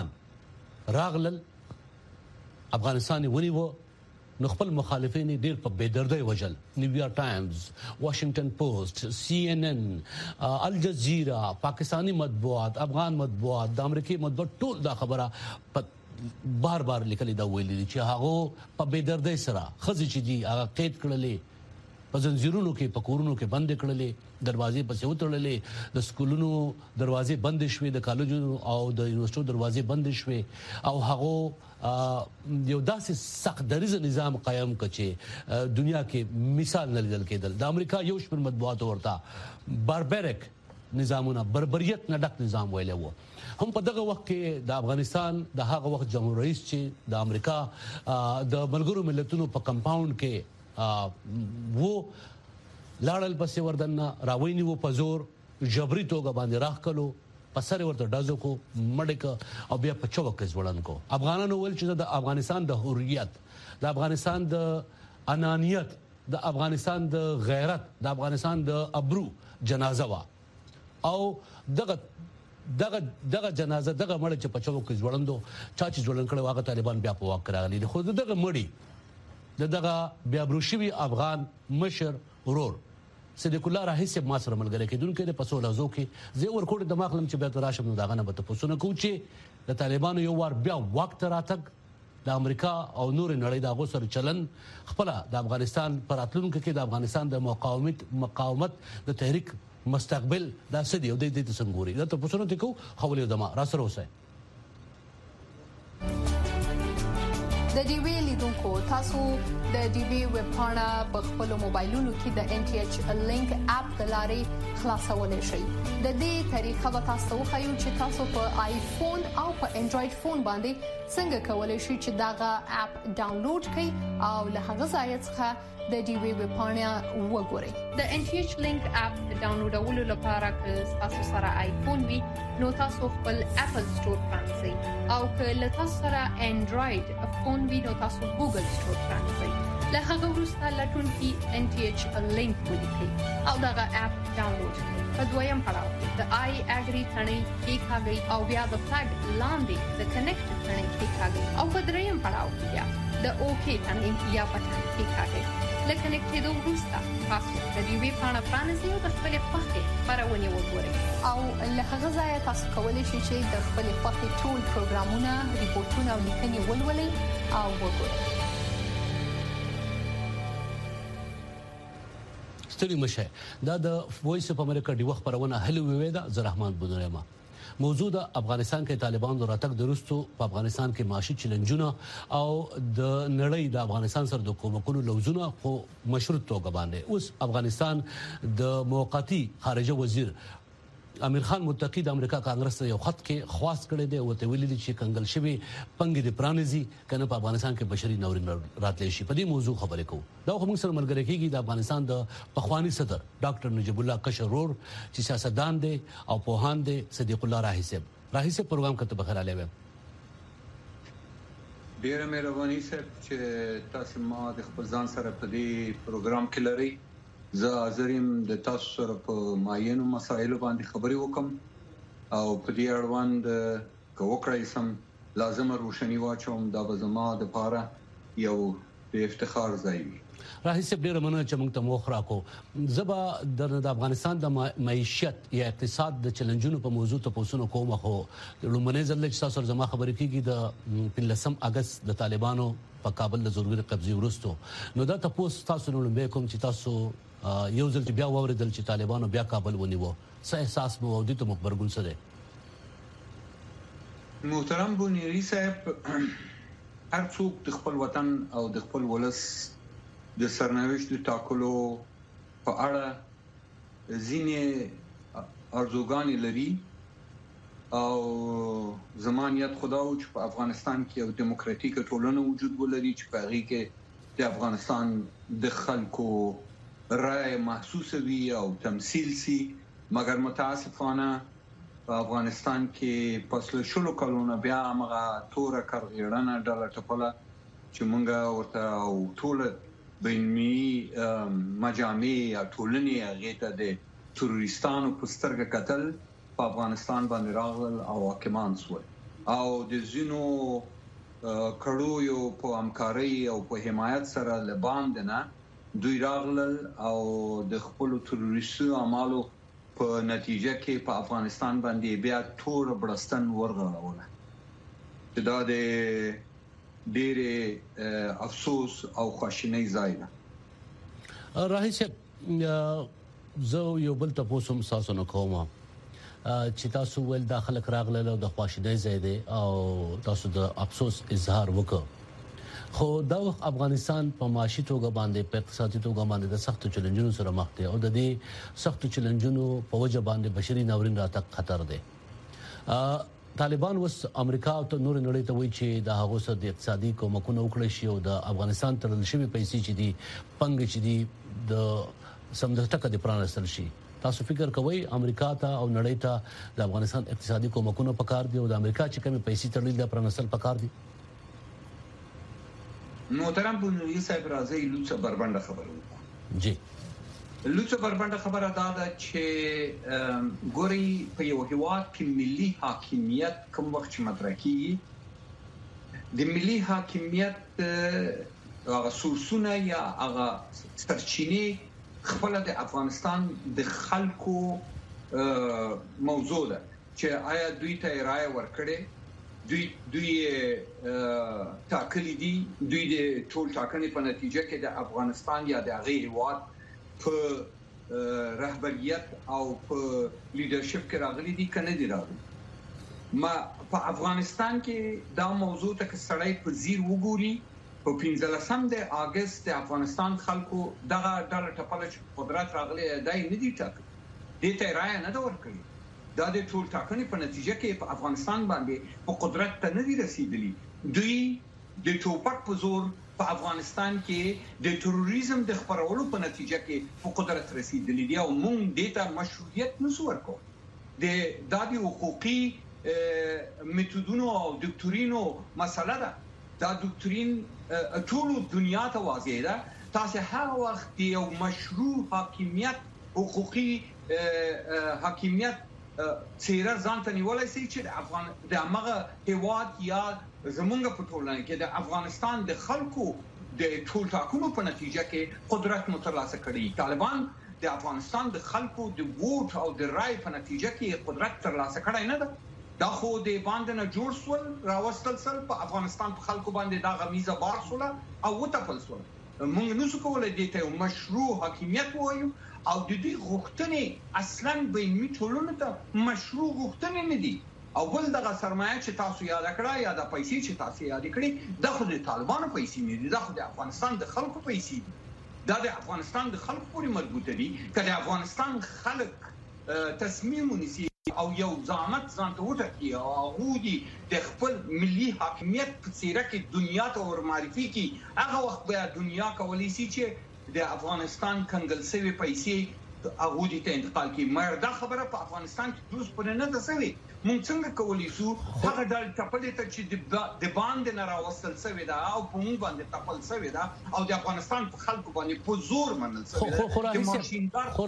راغلل افغانستان ونیو نو خپل مخالفین ډیر په بيدردۍ وجل نیویارک ټایمز واشنگټن پوسټ سی ان ان الجزیره پاکستانی مطبوعات افغان مطبوعات د امریکای مطبوعات ټول دا خبره بار بار لیکلي دا ویلي چې هغه په بيدردۍ سره خزي چې دي هغه قید کړلې په زنجیرونو کې په کورونو کې بند کړلې دروازې پسې وتړلې د سکولونو دروازې بند شوې د کالجونو او د یونیورسيټو دروازې بند شوې او هغه یو داسې سخت دریز نظام قائم کړي دنیا کې مثال نه لیدل کېدل د امریکا یو شمېر مطبوعات ورته باربریک نظامونه بربریت نه ډک نظام ویلې وو هم په دغه وخت کې د افغانستان د هغه وخت جمهور رئیس چې د امریکا د ملګرو ملتونو په کمپاوند کې وو لاړل پسې وردن راویني وو په زور جبري توګه باندې راخلو پسره ورته دازو کو مړک او بیا په چوک کې ځوړن کو افغانانو ول چې د افغانستان د حریت د افغانستان د انانیت د افغانستان د غیرت د افغانستان د ابرو جنازه وا او دغه جنازه دغه مړ چې په چوک کې ځوړندو چا چې ځوړن کړي واغه طالبان بیا په واک راغلي خو دغه مړی دغه بیا بروشوي افغان مشر ورور صدیق الله راهی صاحب ما سره ملګری کېدونکو د پسو لازو کې زه ورکوټ د ماخلم چې به راشم داغه نه به تاسو نه کوم چې د طالبانو یو ور بیا وخت راتګ د امریکا او نور نړۍ د غوسر چلن خپل د افغانستان پر اتلونکو کې د افغانستان د مقاومت د تحریک مستقبل دا سدي او د دې څنګهوري دا تاسو نه تکو خولې دما را سره اوسه د ډي وی لیدونکو تاسو د ډي وی ویب پاڼه په خپل موبایلونو کې د ان ټي ایچ لینک اپ د لارې خلاصولای شئ د دې طریقه به تاسو خو چې تاسو په آیفون او په انډراید فون باندې څنګه کولای شئ چې داغه اپ ډاونلوډ کړئ او له هغه ځای څخه د ډي وی ویب پاڼه وګورئ د ان ټي ایچ لینک اپ ډاونلوډولو لپاره که تاسو سره آیفون وي نو تاسو خپل اپل سٹور پرانځئ او که له تاسو سره انډراید فون وي نو تاسو ګوګل سٹور پرانځئ له هغه وروسته لټون کې ان ټي ایچ لینک ولیکئ او دغه اپ ډاونلوډ کړئ په دویم پړاو کې د آی اګری ثنې کلیکاږئ او بیا د فلګ لاندې د کنیکټ ثنې کلیکاږئ او په دریم پړاو کې بیا د اوکې ثنې یا بټن کلیکاږئ لکه نکټېدو وروسته تاسو د دې وی پاڼه پرانیزئ او د خپل خوښې خبرونه وګورئ او له هغه ځای تاسو کولی شئ چې د خپل خوښې ټول پروګرامونه ریپورتونه او لیکنې ولولئ او وګورئ ستړي مشه دا د وایس اف امریکا دی وخت پرونه هلو وی دا زرحمان بنورما موضوع د افغانستان کې طالبان راتګ درستو په افغانستان کې معاشي چیلنجونه او د نړۍ د افغانستان سره د کومکونو لوزونه خو مشروط توګه باندې اوس افغانستان د موقتی خارجه وزیر امیر خان متقی د امریکا کانګرس ته یو خط کې خواست کړی دی او ته ویلي دي چې کنګل شوی پنګ د پرانیزي کنه په افغانستان کې بشري ناورین راتلی شي. په دې موضوع خبرې کوو. دا خو موږ سره ملګری کېږي د افغانستان د پخوانی صدر ډاکټر نجیب الله کشرور چې سیاستدان دی او پوهان دی صدیق الله راهی صاحب. راهی صاحب پروګرام کته بخیر علی ویم. ډیره مهرباني صاحب چې تاسو ما د خپل ځان سره په دې پروګرام کې لري. زه حاضریم د تاسو سره په معینو مسایلو باندې خبرې وکم او په دې اړوند کوکړای سم لازمه روشنی واچوم دا به زما د پاره یو د افتخار ځای وي. راهي صاحب ډیره مننه چې موږ ته موخ راکو. زبا د افغانستان د معیشت یا اقتصاد د چیلنجونو په موضوع ته پوښتنه کوم. خو لومړنۍ ځل چې تاسو زما خبرې کیږي د 15 اگست د طالبانو په کابل د زورګر قبضې ورستو نو دا تاسو نو لمبه کوم چې تاسو یو ځل چې بیا ووریدل چې طالبانو بیا کابل ونیو څه احساس مو او د ته مخبرګون څه دی؟ محترم بونیری صاحب هر څوک د خپل وطن او د خپل ولس د سرنوشت ټاکلو په اړه ځینې ارزوګانې لري او زمانیت خداو چې په افغانستان کې یو دیموکراتیک ټولنه وجود ولري چې په هغه کې د افغانستان د خلکو رائے محسوس وي او تمثيل سي. مګر متاسفانه په افغانستان کې پسله شلو کلونه بیا هغه تور کړغړنه ډاله ټپله چې مونږه ورته او ټول بینمي مجامع یا ټولنې هغه ته د تروریستانو په سترګه قتل په افغانستان باندې راغل او حاکمان سول او د زینو کړو یو په همکاري او په حمایت سره لباند نه دوی راغلل او د خپل تروریستي اعمالو په نتیجه کې په افغانستان باندې بیا ټول بلستان ورغړول. دا د ډېر افسوس او خواشینۍ ځای ده. راهي صاحب زه یو بل تاسو مساسو نه کوم چې تاسو ول داخله راغله او د خواشینۍ ځای دی او تاسو د افسوس اظهار وکړ. خو دا افغانستان په معاشي توګه باندې په اقتصادي توګه باندې د سخت چیلنجونو سره مخ دی او د دې سخت چیلنجونو په وجه باندې بشري ناورین راته خطر دی. طالبان وس امریکا او نور نړۍ ته وایي چې د هغو سره د اقتصادي کومکونو وکړي شي او د افغانستان ترل شوی پیسې چې دي پنګ چې دي د سمدستکه د پرانستل شي. تاسو فکر کوئ امریکا ته او نړۍ ته د افغانستان اقتصادي کومکونو پکار دي او د امریکا چې کوم پیسې ترل د پرانستل پکار دي؟ محترم بونیری صاحب راځي لوڅه بربنده خبره وکړه. جی لوڅه بربنده خبره دا ده چې ګوري په یو هیواد کې ملي حاکمیت کوم وخت چې مطرح کیږي د ملي حاکمیت هغه سورسونه یا هغه سرچینې خپل د افغانستان د خلکو موضوع ده چې آیا دوی ته رائے ورکړي دوی تاکلی دي دوی د ټول ټاکنې په نتیجه کې د افغانستان یا د هغه هیواد په رهبریت او په لیدرشپ کې راغلي دي کنه دي راغلي. ما په افغانستان کې دا موضوع ته کې سړی په زیر وګوري په 15 د اگست د افغانستان خلکو دغه ډول ټپل قدرت راغلي دای نه دي ټاکلي د ته رائے نه دا ورکړي. دا د ټول ټاکنې په نتیجه کې په افغانستان باندې په قدرت ته نه دي رسیدلي. دوی د ټوپک په زور په افغانستان کې د تروریزم د خبرولو په نتیجه کې په قدرت رسیدلي دي او موږ د ته مشروعیت نشو ورکو. د دادی حقوقي میتودونو او دکتورینو مسله ده. دا دکتورین ټول دنیا ته واضح ده. تاسو هر وخت یو مشروع حاکمیت حقوقي حاکمیت چیرې ځان ته نیولای شي چې د هغه هیواد یا زمونږ په ټولنه کې د افغانستان د خلکو د ټول ټاکنو په نتیجه کې قدرت مترلاسه کړي. طالبان د افغانستان د خلکو د ووټ او د رائے په نتیجه کې قدرت ترلاسه کړي نه ده. دا خو د باندې نه جوړ سول راوستل سل په افغانستان په خلکو باندې دا غمیزه بار سول او وټپل سول. موږ نو څه کولای دي ته مشروع حاکمیت وایو او د دې غوښتنې اصلا به میټولونه ته مشروع غوښتنې نه دي او بل دغه سرمایه چې تاسو یاد کړئ یا د پیسې چې تاسو یاد کړئ د خو د طالبانو پیسې نه دي د خو د افغانستان د خلکو پیسې دي. دا د افغانستان د خلکو پورې مربوطه دي. کله افغانستان خلک تصمیم ونیسي او یو ځامت ځان ته وټاکي او هغه دي د خپل ملي حاکمیت په څیر کې دنیا ته ورمعرفي کی هغه وخت به دنیا کولی شي چې د افغانستان کنګل سوي پیسې هغه دي ته انتقال کی مګر دا خبره په افغانستان کې دوس پر نه ده سوي مونږ څنګه کولی شو هغه د ټپلې ته چې د باندې نه راوستل سوي دا او په مونږ باندې ټپل سوي دا او د افغانستان په خلکو باندې په زور منل سوي دا چې ماشينګار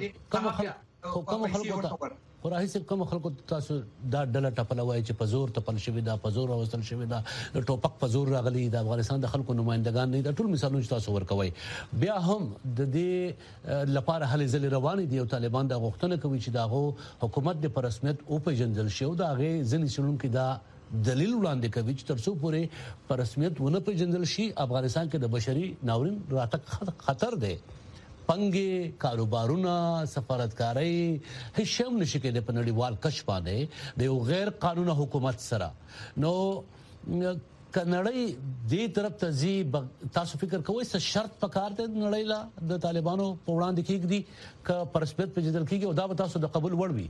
کوم خلکو تاسو دا ډله ټپلوي چې په زور ټپل شوی دا په زور اوستل شوی دا ټوپک په زور راغلي د افغانستان د خلکو نمائندگان نه دا ټول مثالونه تاسو ورکوي بیا هم د دې لپاره هلې ځلې روان دي او طالبان د غوښتنه کوي چې داغه حکومت د رسمیت او په جندل شو دا غي ځنې شلون کې دا دلیل وړاندې کوي چې ترڅو پورې په رسمیت ونه په جندل شي افغانستان کې د بشري ناورین راتګ خطر دی پنګي کاروبارونه سفارتکاري هیڅ هم نشي کېدای په نړیوال کچ باندې د یو غیر قانوني حکومت سره نو کنړی دې طرف ته زی تاسو فکر کوئ څه شرط پکار دی نړۍ لا د طالبانو په وړاندې کېږي ک پرسپیت په جدل کېږي او دا به تاسو د قبول وړوي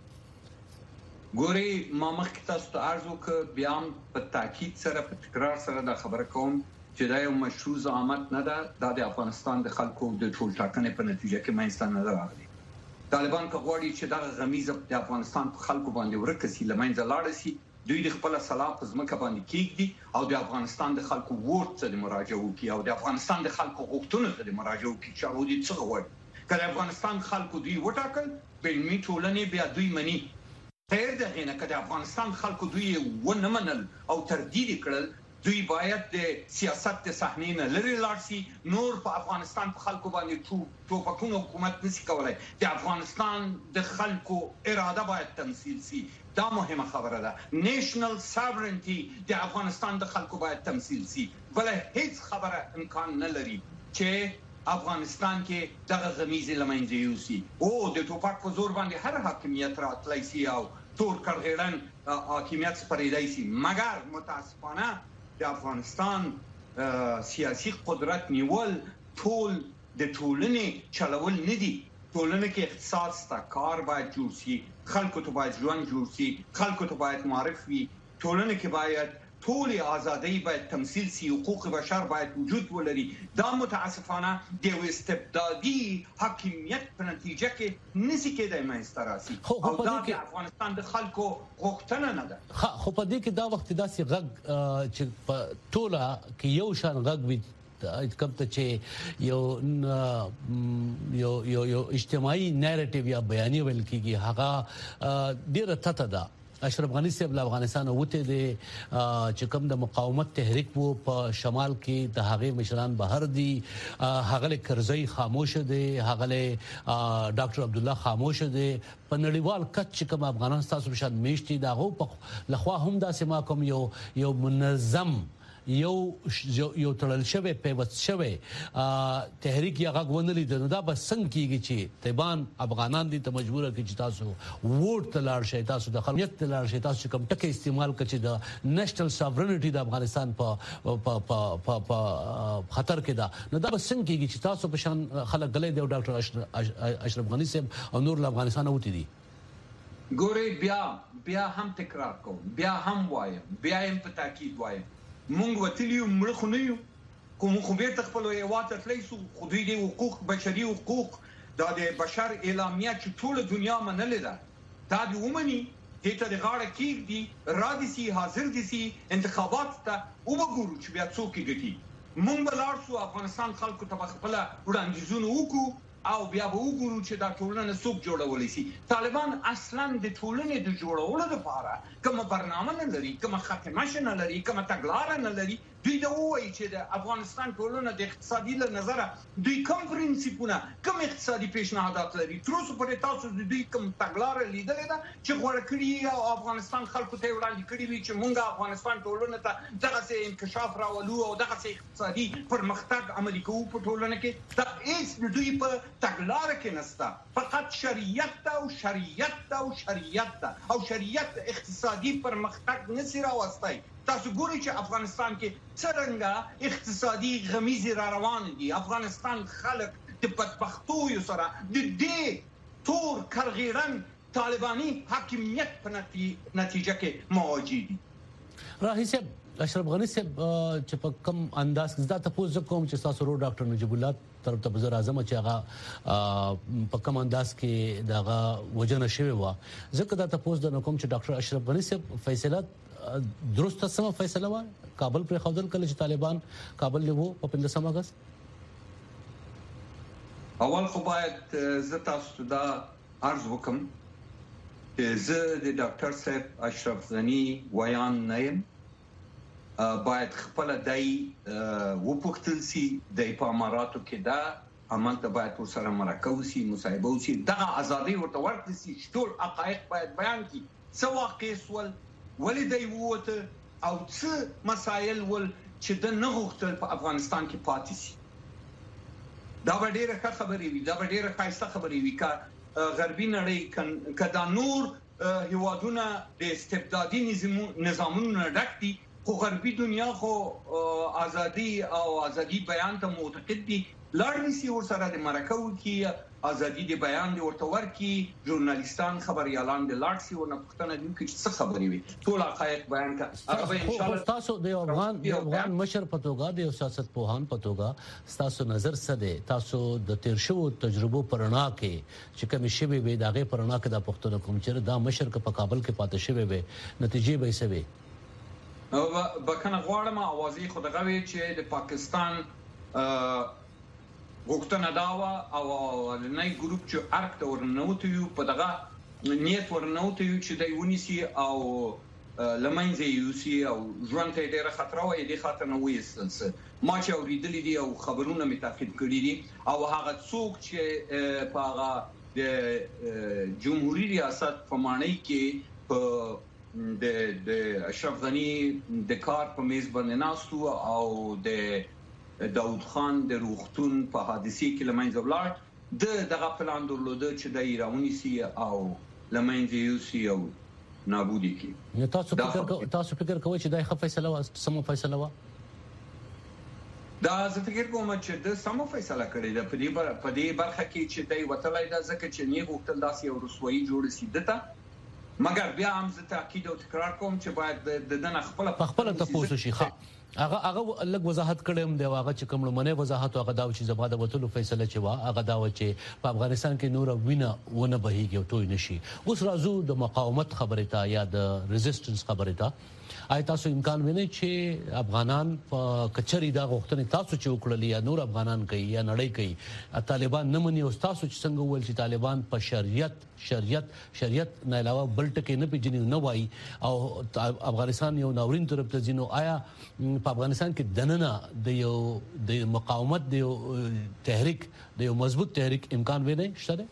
ګوري ما مخکې تاسو ته ارزو ک بیا په تاکید سره په تکرار سره دا خبره کوم چې دا یو مشروع ضمانت نه ده د افغانستان د خلکو د ټول ټاکنې په نتیجه کې مېنستان نه راغلي طالبان کوغوري چې دا غمیزه د افغانستان په خلکو باندې ورکسي لمنځه لاړ شي دوی د خپل صلاح په ځمکه باندې کېږي او د افغانستان د خلکو ووټ ته مراجعه وکړي او د افغانستان د خلکو غوښتنو ته مراجعه وکړي چې هغه دې څه غواړي کله افغانستان خلکو دوی وټاکل په می ټولنې بیا دوی مني غیر دغه نه کله افغانستان خلکو دوی ونه منل او تردید کړل دوی باید د سیاست د صحنې نه لري لاړ شي نور په افغانستان په خلکو باندې ټوپکونه حکومت نشي کولای د افغانستان د خلکو اراده باید تمثيل شي دا مهمه خبره ده نېشنل ساورنټي د افغانستان د خلکو باید تمثيل شي بل هیڅ خبره امکان نه لري چې افغانستان کې دغه غمیزه لمنځه یوسي او د ټوپک په زور باندې هر حاکمیت راتلای شي او تور کړغړن حاکمیت سپریدای شي مګر متاسفانه د افغانستان سیاسي قدرت نیول ټول د ټولنې چلول نه دي ټولنه کې اقتصاد ستا کار باید جوړ شي خلکو ته باید ژوند جوړ شي خلکو ته باید معرف وي ټولنه کې باید ټول ازادي باید تمثيل شي حقوق بشر باید وجود ولري دا متاسفانه د استبدادي حاکمیت په نتیجه کې نشي کېدای مېستراسي او دا د افغانستان د خلکو غوښتنه نه ده خو په دې کې دا وخت داسې غږ چې په ټوله کې یو شان غږ وي کوم ته چې یو اجتماعي نریټیو یا بیانیه ویل کېږي هغه ډیره تته ده اشرف غنی صاحب له افغانستان وته دي چې کوم د مقاومت تحریک وو په شمال کې د هغه مشران بهر دي هغه کرزی خاموش دي هغه ډاکټر عبد الله خاموش دي په نړیوال کچ کوم افغانستان تاسو شاد میشتي دغه په لخوا هم د سیما کوم یو منظم یو تړل شوی پیوست شوی تحریک یا غوونلی د نو دا بس څنګه کیږي چې طالبان افغانان دي ته مجبور کړي چې تاسو ووټ تلار شي تاسو د خلکو تلار شي تاسو کوم ټکي استعمال کړي د نېشنل ساورنټي د افغانستان په خطر کې دا نو دا بس څنګه کیږي چې تاسو په شان خلک غلې دی ډاکټر اشرف غنی صاحب او نور له افغانستان وتی دي ګوري بیا هم تکرار کوم بیا هم وایم بیا هم په تاکید وایم مونږ وتلیو مړ خو نه یو کوم خو بیرته خپل هیواد ته تللی سو خو دوی د حقوق بشري حقوق د بشر اعلامیه چې ټول دنیا منلې ده دا د ومني دته د غاړه کېږي را دي سي حاضر دي سي انتخابات ته وګورو چې بیا څوک کېږي مونږ بلار سو افغانستان خلکو ته خپل وړاندیزونه وکړو او بیا به وګورو چې دا ټولنه څوک جوړولای شي طالبان اصلا د ټولنې د جوړولو لپاره کوم برنامه نه لري کوم خاتمه نه لري کوم تګلارې نه لري دوی دا وایي چې د افغانستان ټولنه د اقتصادي له نظره دوی کوم پرنسپونه کوم اقتصادي پیشنهادات لري تر اوسه پورې تاسو د دوی کوم تګلارې لیدلې ده چې غوړه کړی او افغانستان خلکو ته وړاندې کړی وي چې مونږه افغانستان ټولنه ته دغه سي انکشاف راولو او دغه سي اقتصادي پرمختګ عملي کوو په ټولنه کې دا هیڅ دوی په تګلارې کې نشته فقط شریعت او شریعت او شریعت او شریعت اقتصادي پرمختګ نشي راوستای تاسو ګورئ چې افغانستان کې څنګه اقتصادي غمیزه را روان دي افغانستان خلک د بدبختیو سره د دې تور کرغیرن طالباني حاکمیت په نتیجه کې مواجه دي. راهي صاحب اشرف غنی صاحب چې په کوم انداز کې زدا تاسو کوم چې تاسو ورو ډاکټر نجیب الله طرف ته وزیر اعظم چې هغه په کوم انداز کې داغه وجنه شوی و ځکه دا تاسو د کوم چې ډاکټر اشرف غنی صاحب فیصله درست سم فیصله و کابل پر خودل کله چې طالبان کابل له وو په 15 اگست اول خو باید زه تاسو ته عرض وکم چې زه د ډاکټر صاحب اشرف غنی ویان نه یم. باید خپل دای وپختل سي د اماراتو کې دا امانت باید سره مرکو سي مصاحبه سي دغه ازادي ورته ورکړي سي ټول حقایق باید بیان کړي څه واقع سول ولې دی وته او څه مسایل ول چې د نه غوښتل په افغانستان کې پاتې سي. دا ډیره ښه خبرې وي دا ډیره ښایسته خبرې وي کا غربي نړۍ کدا نور هیوادونه د استبدادي نظامونو ډک دي خو غربي دنیا خو ازادي او ازادي بیان ته معتقد دي لړنی سي ور سره د مرکو کې ازادي د بیان دی ورته ورکی ژورنالیستان خبريالان د لاړ سي ونه پښتنه دي چې څه خبري وي ټول حقایق بیان کا هغه ان شاء الله تاسو د افغان مشر پتوګه د سیاست پوهان پتوګه تاسو نظر څه دی تاسو د تیر شو تجربو پرنا کې چې کوم شی به دغه پرنا کې د پښتون کوم چې دا مشر په کابل کې پاتې شوی وي نتیجې به څه وي. بکنه غواړم اوازې خو دغه وی چې د پاکستان غوښتنه داوا او نه ګروپ چې ارک ته ورنوته یو په دغه نیت ورنوته یو چې د یونیسي او لمنځه یوسي او ژوند ته ډیره خطر وي د خاطر نه وېستل ما چې اوریدلې دي او خبرونه می تاکید کړی دي او هغه څوک چې په هغه د جمهوریت ریاست په معنی کې په د اشرف غنی د کار په میز باندې ناستو او د داود خان د روختون په حادثه کې لمنځه ولاړ دغه پلان درلوده چې د ایرانی سي او لمنځه یوسي او نابودي کې تاسو فکر کوئ چې دا ښه فیصله و سمه فیصله و دا زه فکر کوم چې د سمه فیصله کړې ده په دې برخه کې چې دای وتلای دا ځکه چې نه غوښتل داسې او رسوایی جوړ سي دته مګر بیا هم زه تاکید او تکرار کوم چې باید د دنه خپل تاسو شي هغه لږ وضاحت کړم دی هغه چې کوم لمنه وضاحت هغه دا چې زما د وټلو فیصله چې وا هغه دا چې په افغانستان کې نور وینه ونه بهيږي او توي نشي اوس راځو د مقاومت خبره ته یا د ریزिस्टنس خبره ته آی تاسو امکان ویني چې افغانان په کچري دا غوښتنه تاسو چې وکړل یا نور افغانان کوي یا نړۍ کوي طالبان نه مني او تاسو چې څنګه ول چې طالبان په شریعت نه علاوه بل ټکي نه پیژني نه وای او افغانستان یو ناورین طرف ته ځینو آیا په افغانستان کې دننه د مقاومت د تحریک د یو مضبوط تحریک امکان ویني شته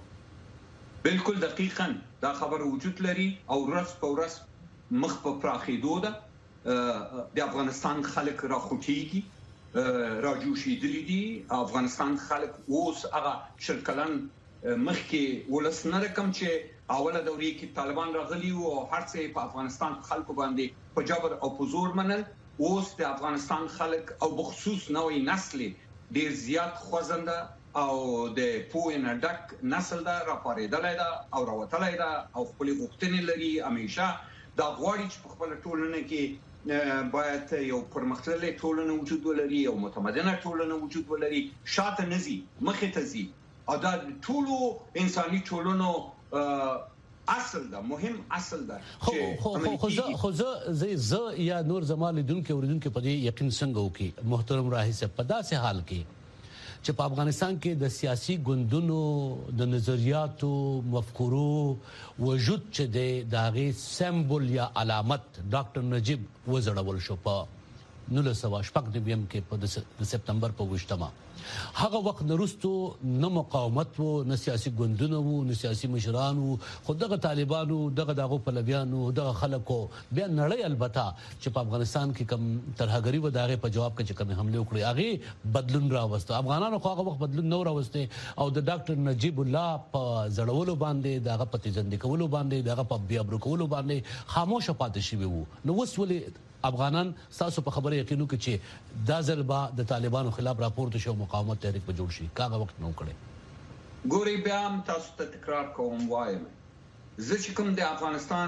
بالکل دقیقاً دا خبر وجود لري او ورځ په ورځ مخ په پراخېدو ده د افغانستان خلک را خوټيږي را جوشیدلي دي افغانستان خلک اوس هغه شلکلن مخکې ولسنه رقم چې اوله دورې کې طالبان راغلي او هر څه په افغانستان خلکو باندې په جبر او په زور منل اوس د افغانستان خلک او بخصوص نوې نسل ډیر زیات خوځنده او د پوهنه ډک نسل دا راپارېدلای دا او راوتلای دا او خپل غوښتنې لري همیشه دا غواړي چې په خپل ټولنه کې باید یو پرمختللې ټولنه وجود ولري او متمدنه ټولنه وجود ولري شاته نزي مخه ته زی او دا ټولو انساني ټولنو اصل ده مهم اصل ده خو زه یا نور زمال دونکو اوریدونکو په دې یقین څنګه وکي محترم راهي صاحب په داسې حال کې چې په افغانستان کې د سیاسي ګوندونو د نظریاتو مفکورو وجود چې د هغه سمبول یا علامت ډاکټر نجیب وزړول شو په 1990 کې په سپتمبر په 28 هغه وخت نورستو نه مقاومت وو نه سیاسي ګوندونه وو نه سیاسي مشران وو خو دغه طالبانو دغه پلویانو دغه خلکو بیا نړۍ البته چې په افغانستان کې کم ترهګری و دغه په جواب کې چې کوم حمله وکړي هغه بدلون راوسته افغانانو خو هغه وخت بدلون نه راوسته او د ډاکټر نجیب الله په زړولو باندې دغه پتی ځندې کولو باندې دغه په بیا برکولو باندې خاموش پاتې شوی وو نو وس ولې افغانان تاسو په خبره یقینو کې چې دا ځل با د طالبانو خلاف راپورته شو مقاومت تحریک په جوړ شي کاغه وخت نو کړي ګوري بیا هم تاسو ته تکرار کوم وایم زه چې کوم د افغانستان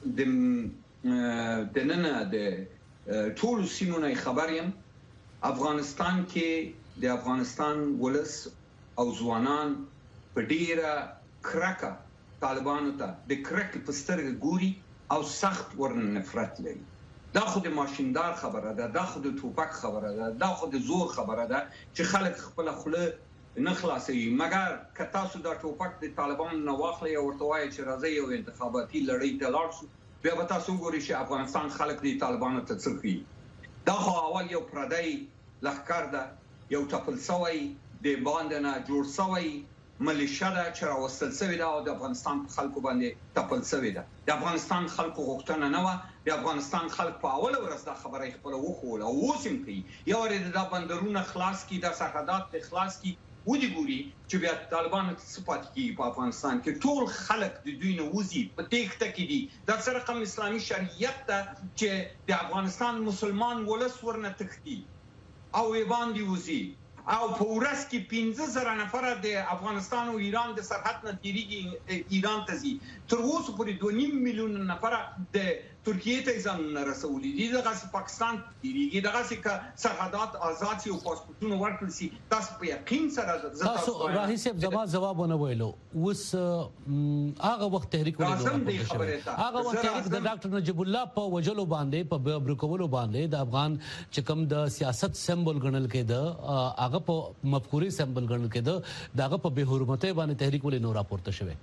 د نن د ټول سیمونو خبر یم افغانستان کې د افغانستان ولس او ځوانان په ډیره کرکه طالبانو ته د کرکې په سترګه ګوري او سخت ورنه نفرت لري دا خو د ماشیندار خبره ده دا خو د ټوپک خبره ده دا خو د زور خبره ده چې خلک خپل خله نه خلاصي مګر که تاسو دا ټوپک د طالبانو نه واخلئ او ورته وایي چې راځي یو انتخاباتي لړۍ ته لاړ شو بیا به تاسو وګورئ چې افغانستان خلک د طالبانو ته څرخي دا خو اول یو پردی لښکر ده یو ټپل سوی د باندې نه جوړ سوی ملیشیا ده چې راوستل شوې ده او د افغانستان خلکو باندې ټپل شوې ده د افغانستان خلکو غوښتنه نه و د افغانستان خلک په اوله ورځ دا خبره خپل وخول او وسیم کوي یو ورته د بندرونو خلاص کی د سرحدات خلاص کی ودی ګوري چې بیا طالبان صفات کی په افغانستان کې ټول خلک د دوی نه وزي په تېښته کې دي د سره قم اسلامي شریعت ته چې د افغانستان مسلمان ولس ورنه تختی او باندې وزي او په ورځ کې 15000 نفر د افغانستان او ایران د سرحد نه تیریږي ایران ته ځي تر اوسه پورې 2.5 میلیون نفر د ترکیه ته ځان رسولي دي دغه پاکستان تیریږي دغه سرحدات آزاد شي او پاسپورتونه ورکړل شي تاسو په یقین سره تاسو راهي صاحب جواب ونه ویلو اوس هغه وخت تحریک ولې هغه وخت تحریک د ډاکټر نجیب الله په وجلو باندې په برکولو باندې د افغان چې کوم د سیاست سمبول غنل کېده هغه په مفکوري سمبول غنل کېده دغه په به حرمته باندې تحریک ولې نو راپورته شوه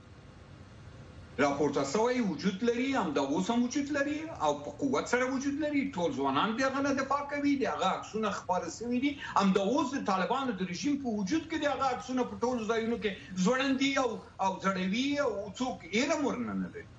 راپورته سوی وجود لري هم دا اوس هم وجود لري او په قوت سره وجود لري ټول ځوانان دغه نه دفاع کوي دغه عکسونه خبره سوي دي هم دا اوس د طالبانو د رژیم په وجود کې دغه عکسونه په ټول ځایونو کې ځوړندي او ځړوي او څوک یې مرنه نه لري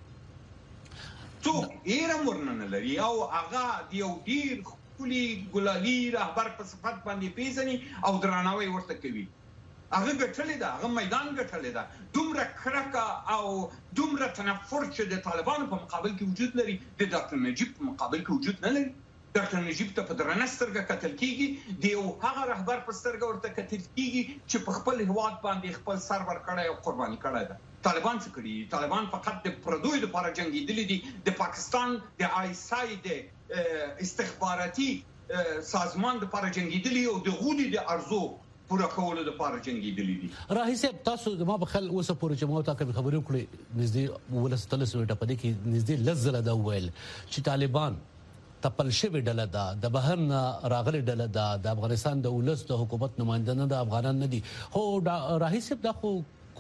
څوک یې مرنه نه لري او هغه یو ډیر خولي ګلالي رهبر په صفت باندې پیژني او درناوی ورته کوي هغه ګټلې ده هغه میدان ګټلې ده دومره کرکه او دومره تنفر چې د طالبانو په مقابل کې وجود لري د ډاکټر نجیب په مقابل کې وجود نه لري ډاکټر نجیب ته په درنه سترګه کتل کیږي د یو هغه رهبر په سترګه ورته کتل کیږي چې په خپل هواد باندې خپل سر ورکړی او قرباني کړی ده طالبان څه کړي طالبان فقط د پردوی لپاره جنگیدلي دي د پاکستان د آیسای د استخباراتي سازمان لپاره جنگیدلي او د غودي د ارزو پورا کولو د پاره جنگیدلی دي راهي صاحب تاسو ما په خل اوسه پورې چې مو تا کوم خبرې وکړې نږدې ولستل سویټه پدې کې نږدې لزله دا ویل چې طالبان تپل شوی ډله ده د بهر نه راغلي ډله ده د افغانستان د ولس د حکومت نمائندان د افغانان نه دي هو راهي صاحب دا خو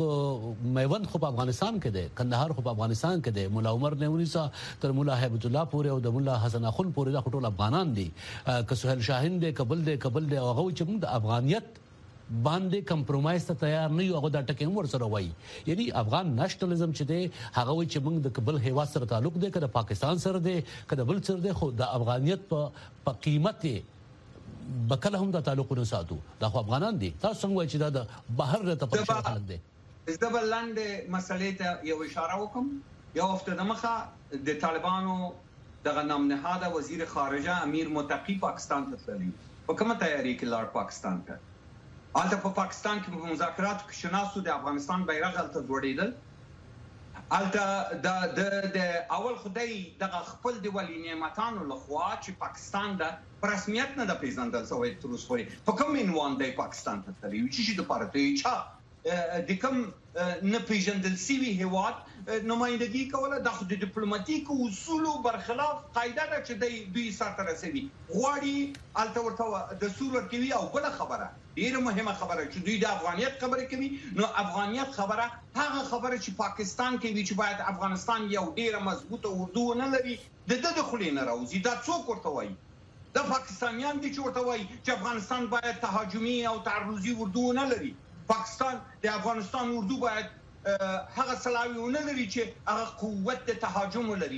میوند خو په افغانستان کې ده کندهار خو په افغانستان کې ده مولا عمر نوريسا تر مولا هیبت الله پورې او د مولا حسن اخون پورې دا ټول افغانان دي که سهیل شاهین ده کابل ده او هغه چې موږ د افغانیت باندې کمپرمایز ته تیار نه یو هغه د ټکي مور سره وایي یعنی افغان نېشنلزم چې دی هغه وایي چې موږ د کابل هیوا سره تعلق دی کله پاکستان سره دی کله بل سره دی خو د افغانیت په قیمت بکله هم د تعلقونه ساتو دا خو افغانان دي تاسو څنګه وایي چې دا د بهر ته په حالت دی د بلند مسلې ته یو اشاره وکم یو هفته د مخه د طالبانو دغه نام نهاده وزیر خارجه امیر متقی پاکستان ته تللی په کومه تیاری کې لار پاکستان ته البته په پاکستان کې په مذاکراتو کې شناسو د افغانستان بیرغ الته جوړیدل البته د اول خدای دغه خپل دی ولی نعمتانو لخوا چې پاکستان د رسمیت نه د پیژندل شوی تر اوسه پورې په کوم عنوان دی پاکستان ته تللی چې د پارتي چا د کوم نه پیژندل سوي هیواد نمائندګي کوله د ډیپلوماټیک اصولو برخلاف قاعده ده چې دوی سره رسوي غواړي الته ورته د صورت کې او بل خبره ډیره مهمه خبره چې دوی د افغانیت خبره کوي نو افغانیت خبره هغه خبره چې پاکستان کې وی چې باید افغانستان یو ډیره مضبوطه اردو نه لري د خلې نه راوځي دا څوک ورته وایي د پاکستانیان دي چې ورته وایي چې افغانستان باید تهاجمي او تعرضي اردو نه لري پاکستان د افغانستان اردو باید هغه سلاویونه لري چې هغه قوت د تهاجم لري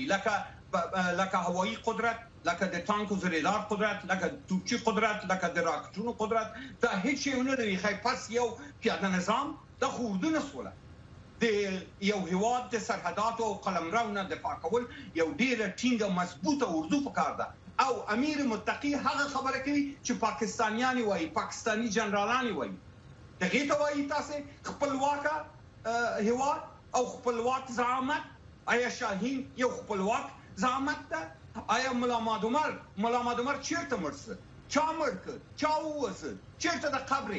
لکه هوایي قدرت لکه د تانکو زریدار قدرت لکه توپچی قدرت لکه د راکټونو قدرت دا هیڅ شی نه لري خای پس یو پیاده نظام د اردو نسوله د یو هیواد د سرحدات او قلمرو نه دفاع کول یو ډیره ټینګه مضبوطه اردو پکار ده او امیر متقی هغه خبره کوي چې پاکستانیان وایي پاکستانی جنرالان وایي دغه ته وایي تاسو خپلواک هیواد او خپلواک زعامت. آیا شاهین یو خپلواک زعامت ده؟ آیا مولا مادومر چیرته مرسه؟ چا مرکه؟ چا ووسه؟ چیرته د قبرې؟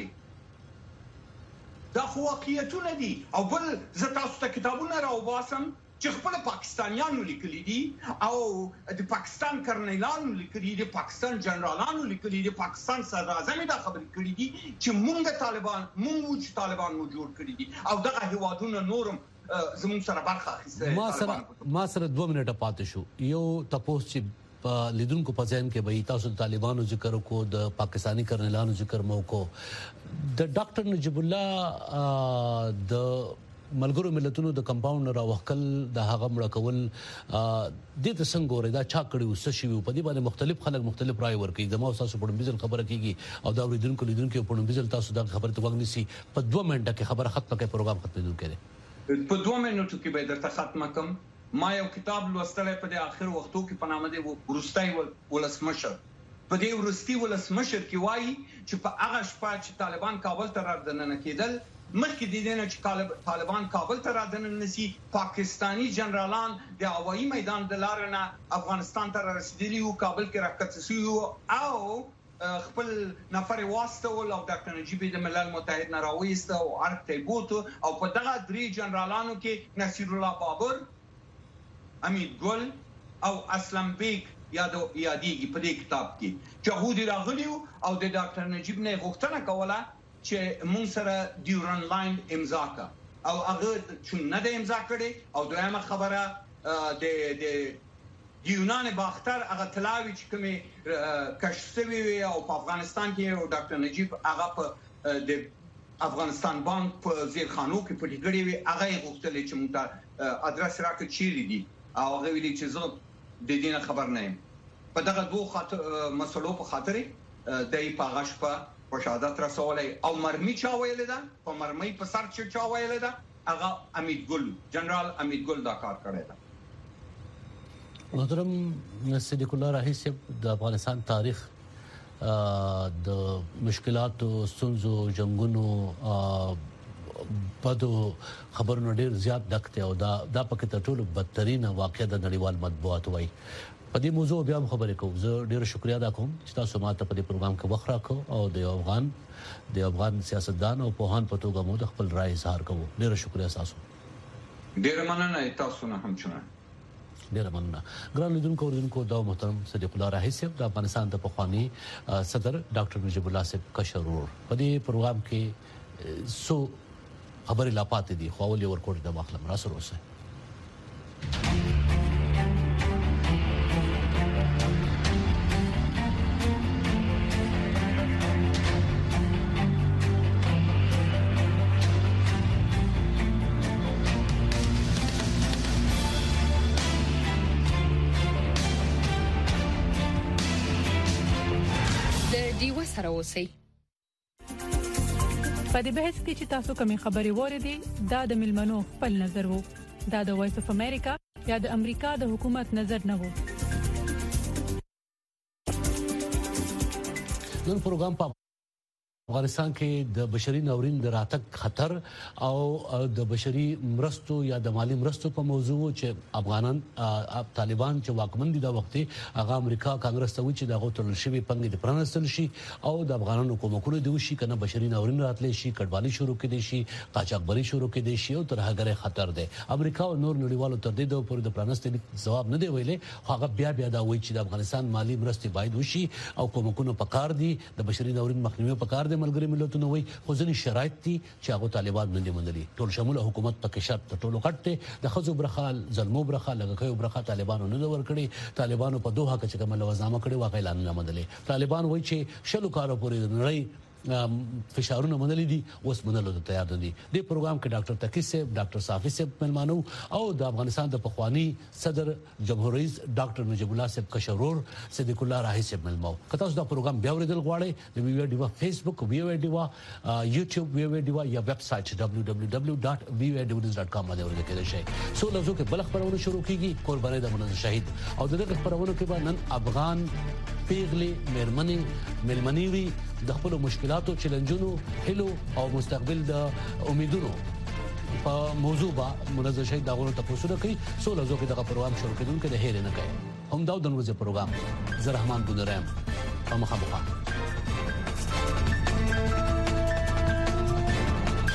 دا خو واقعیتونه دي. او بل زه تاسو ته کتابونه راوباسم چې خپل پاکستانیانو لیکلي دي او د پاکستان کرنیلانو لیکلي دي، پاکستان جنرالانو لیکلي دي، پاکستان صدراعظم دا خبرې کړې دي چې مونږ طالبان مو جوړ کړی دي او دغه هیوادونه نورم زموږ سره برخه اخیسته. ما سره 2 منټه پاتې شو. یو تاسو چې لیدونکو په ځین کې به تاسو د طالبانو ذکر کو، د پاکستانی کرنیلانو ذکر مو کو، د ډاکټر نجیب الله د ملګرو ملتونو د کمپاوند راوخل د هغه مړ کول د څنګه ورې دا چا کړي وسه شي په دې باندې مختلف خلک مختلف رائے ورکړي. زموږ تاسو په ډیجیټل خبره کیږي او دا لیدونکو په ډیجیټل تاسو دا خبره ته وګنيسي په 2 منټه کې خبره ختمه کې پروګرام ختمېدو کړي. په 2 منټو کې به درته ختمه کوم. ما یو کتاب لوستلی په د اخر وختو کې په نامه دی ورستای ولسمشر. په دې ورستی ولسمشر کې وایي چې په هغه شپه چې طالبان کابل ته راځننه کېدل، مخکې د دې نه چې طالبان کابل ته راځننه نسی، پاکستانی جنرالان د هوایي میدان د لارې نه افغانستان ته رسیدلي وو، کابل کې راکته شوي او خپل نفر واستول او ډاکټر نجیب د ملل متحد نه راوېست او ارګ ته بوته. او په دغه 3 جنرالانو کې نصیر الله بابر، امید ګل او اسلم بیگ یادېږي په دې کتاب کې چې هغوی راغلي او د ډاکټر نجیب نه غوښتنه کوله چې مونږ سره ډیورن لاین امضا کړه او هغه چې نه د امضا کړي. او دویمه خبره د یونان باختر هغه تلاوی چې کومه کشف شوی وي او په افغانستان کې او ډاکټر نجیب هغه په د افغانستان بانک په زیرخانو کې پټی کړی وي، هغه غوښتل چې موږ ادرس راکړي چیرې دي او هغه ویلي چې زه د دې نه خبر نه یم. په دغه 2 مسلو په خاطر د هغه شپه په شهادت رسولای او مرمي چا ویل ده، په مرمي په سر چا ویل ده، هغه امید ګل، جنرال امید ګل دا کار کړی ده. محترم صدیق الله راهی صاحب، د افغانستان تاریخ د مشکلاتو، ستونزو، جنگونو، بدو خبرونو ډیر زیات ډکته او دا پکې تر ټولو بدترین واقعه د نړیوال مطبوعات وای. په دې موضوع بیا خبرې کوم. زه ډیر شکریا ادا کوم چې تاسو ماته په دې پروګرام کې وخت راکړو او د افغان سیاستدان او پوهان په توګه مو د خپل رائے اظهار کوو. ډیر شکریا تاسو. ډیر مننه تاسو نه هم چنه. ډیر مننه. ګران لیدونکو دا محترم صدیق الله راهی صاحب د افغانستان د پخوانی صدر ډاکټر نجیب الله صاحب کشرور په دې پروګرام کې سو خبرې لا پاتې دي، خو اول ورکوټ د مخلم را سره اوسه. سره اوسئ. په دې بحث کې چې تاسو کومې خبرې وریدي دا د ملمنو خپل نظر وو. دا د وایس اف امریکا یا د امریکا د حکومت نظر نه وو. نن پروګرام په افغانستان کې د بشري ناورین د راتګ خطر او د بشري مرستو یا د مالی مرستو په موضوع چې افغانان طالبان چې واکمن دي دا وخت هغه امریکا کانګرس ته وی چې دغه تړل شوی پنګ د پرانستل شي او د افغانانو کومکونه دی شي کنه بشري ناورین راتلی شي، کډوالي شروع کړي شي، قاچاقبري شروع کړي شي او تر هغه خطر دی. امریکا او نور نړیوالو تر دې د پورې د پرانستل جواب نه دی ویلې، هغه بیا دا وایي چې د افغانستان مالی مرستې باید وشي او کومکونه پکار دي، د بشري ناورین مخنیوي پکار دي. ملګری ملتونه وایي خو ځینې شرایط دي چې هغه طالبان نه دي منلي. ټول شموله حکومت پکې شرط ټولو کټه د خزو برخه، ظلمو برخه، لګکیو برخه طالبانو نه ورکړي. طالبانو په دوه کې چې کوم لوازنامه کړي واقع اعلان نه منلي. طالبان وایي چې شلو کارو پورې نړۍ فشارونه منلي دي، اوس منلو ته تیار دي. د پروګرام کې ډاکټر تقی صاحب، ډاکټر صافی صاحب ملمانو او د افغانستان د پخوانی صدر جمهور رئیس ډاکټر نجیب الله صاحب کشرور صدیق الله راهی صاحب ملمو. کله دا پروګرام بیا ورېدل غواړي د وی وی ډیوا فیسبوک، وی وی ډیوا یوټیوب، وی وی ډیوا یا ویب سټ www.vwdews.com باندې ورته کېدای شي. سو لږه کې بل خبرونه شروع کیږي قرباني د منځ شهید او دغه خبرونه کې به نن افغان پیغلې مېرمنې ملمنې وي د خپل مشکلاتو چیلنجونو هلو او مستقبل د امیدونو په موضوع با منظر شي داغونو تاسو نه کوي سو لزو کې دغه پروګرام شروع کېدون کې د هیر نه کوي هم دا د نوځي پروګرام زه رحمان بودرم په مخه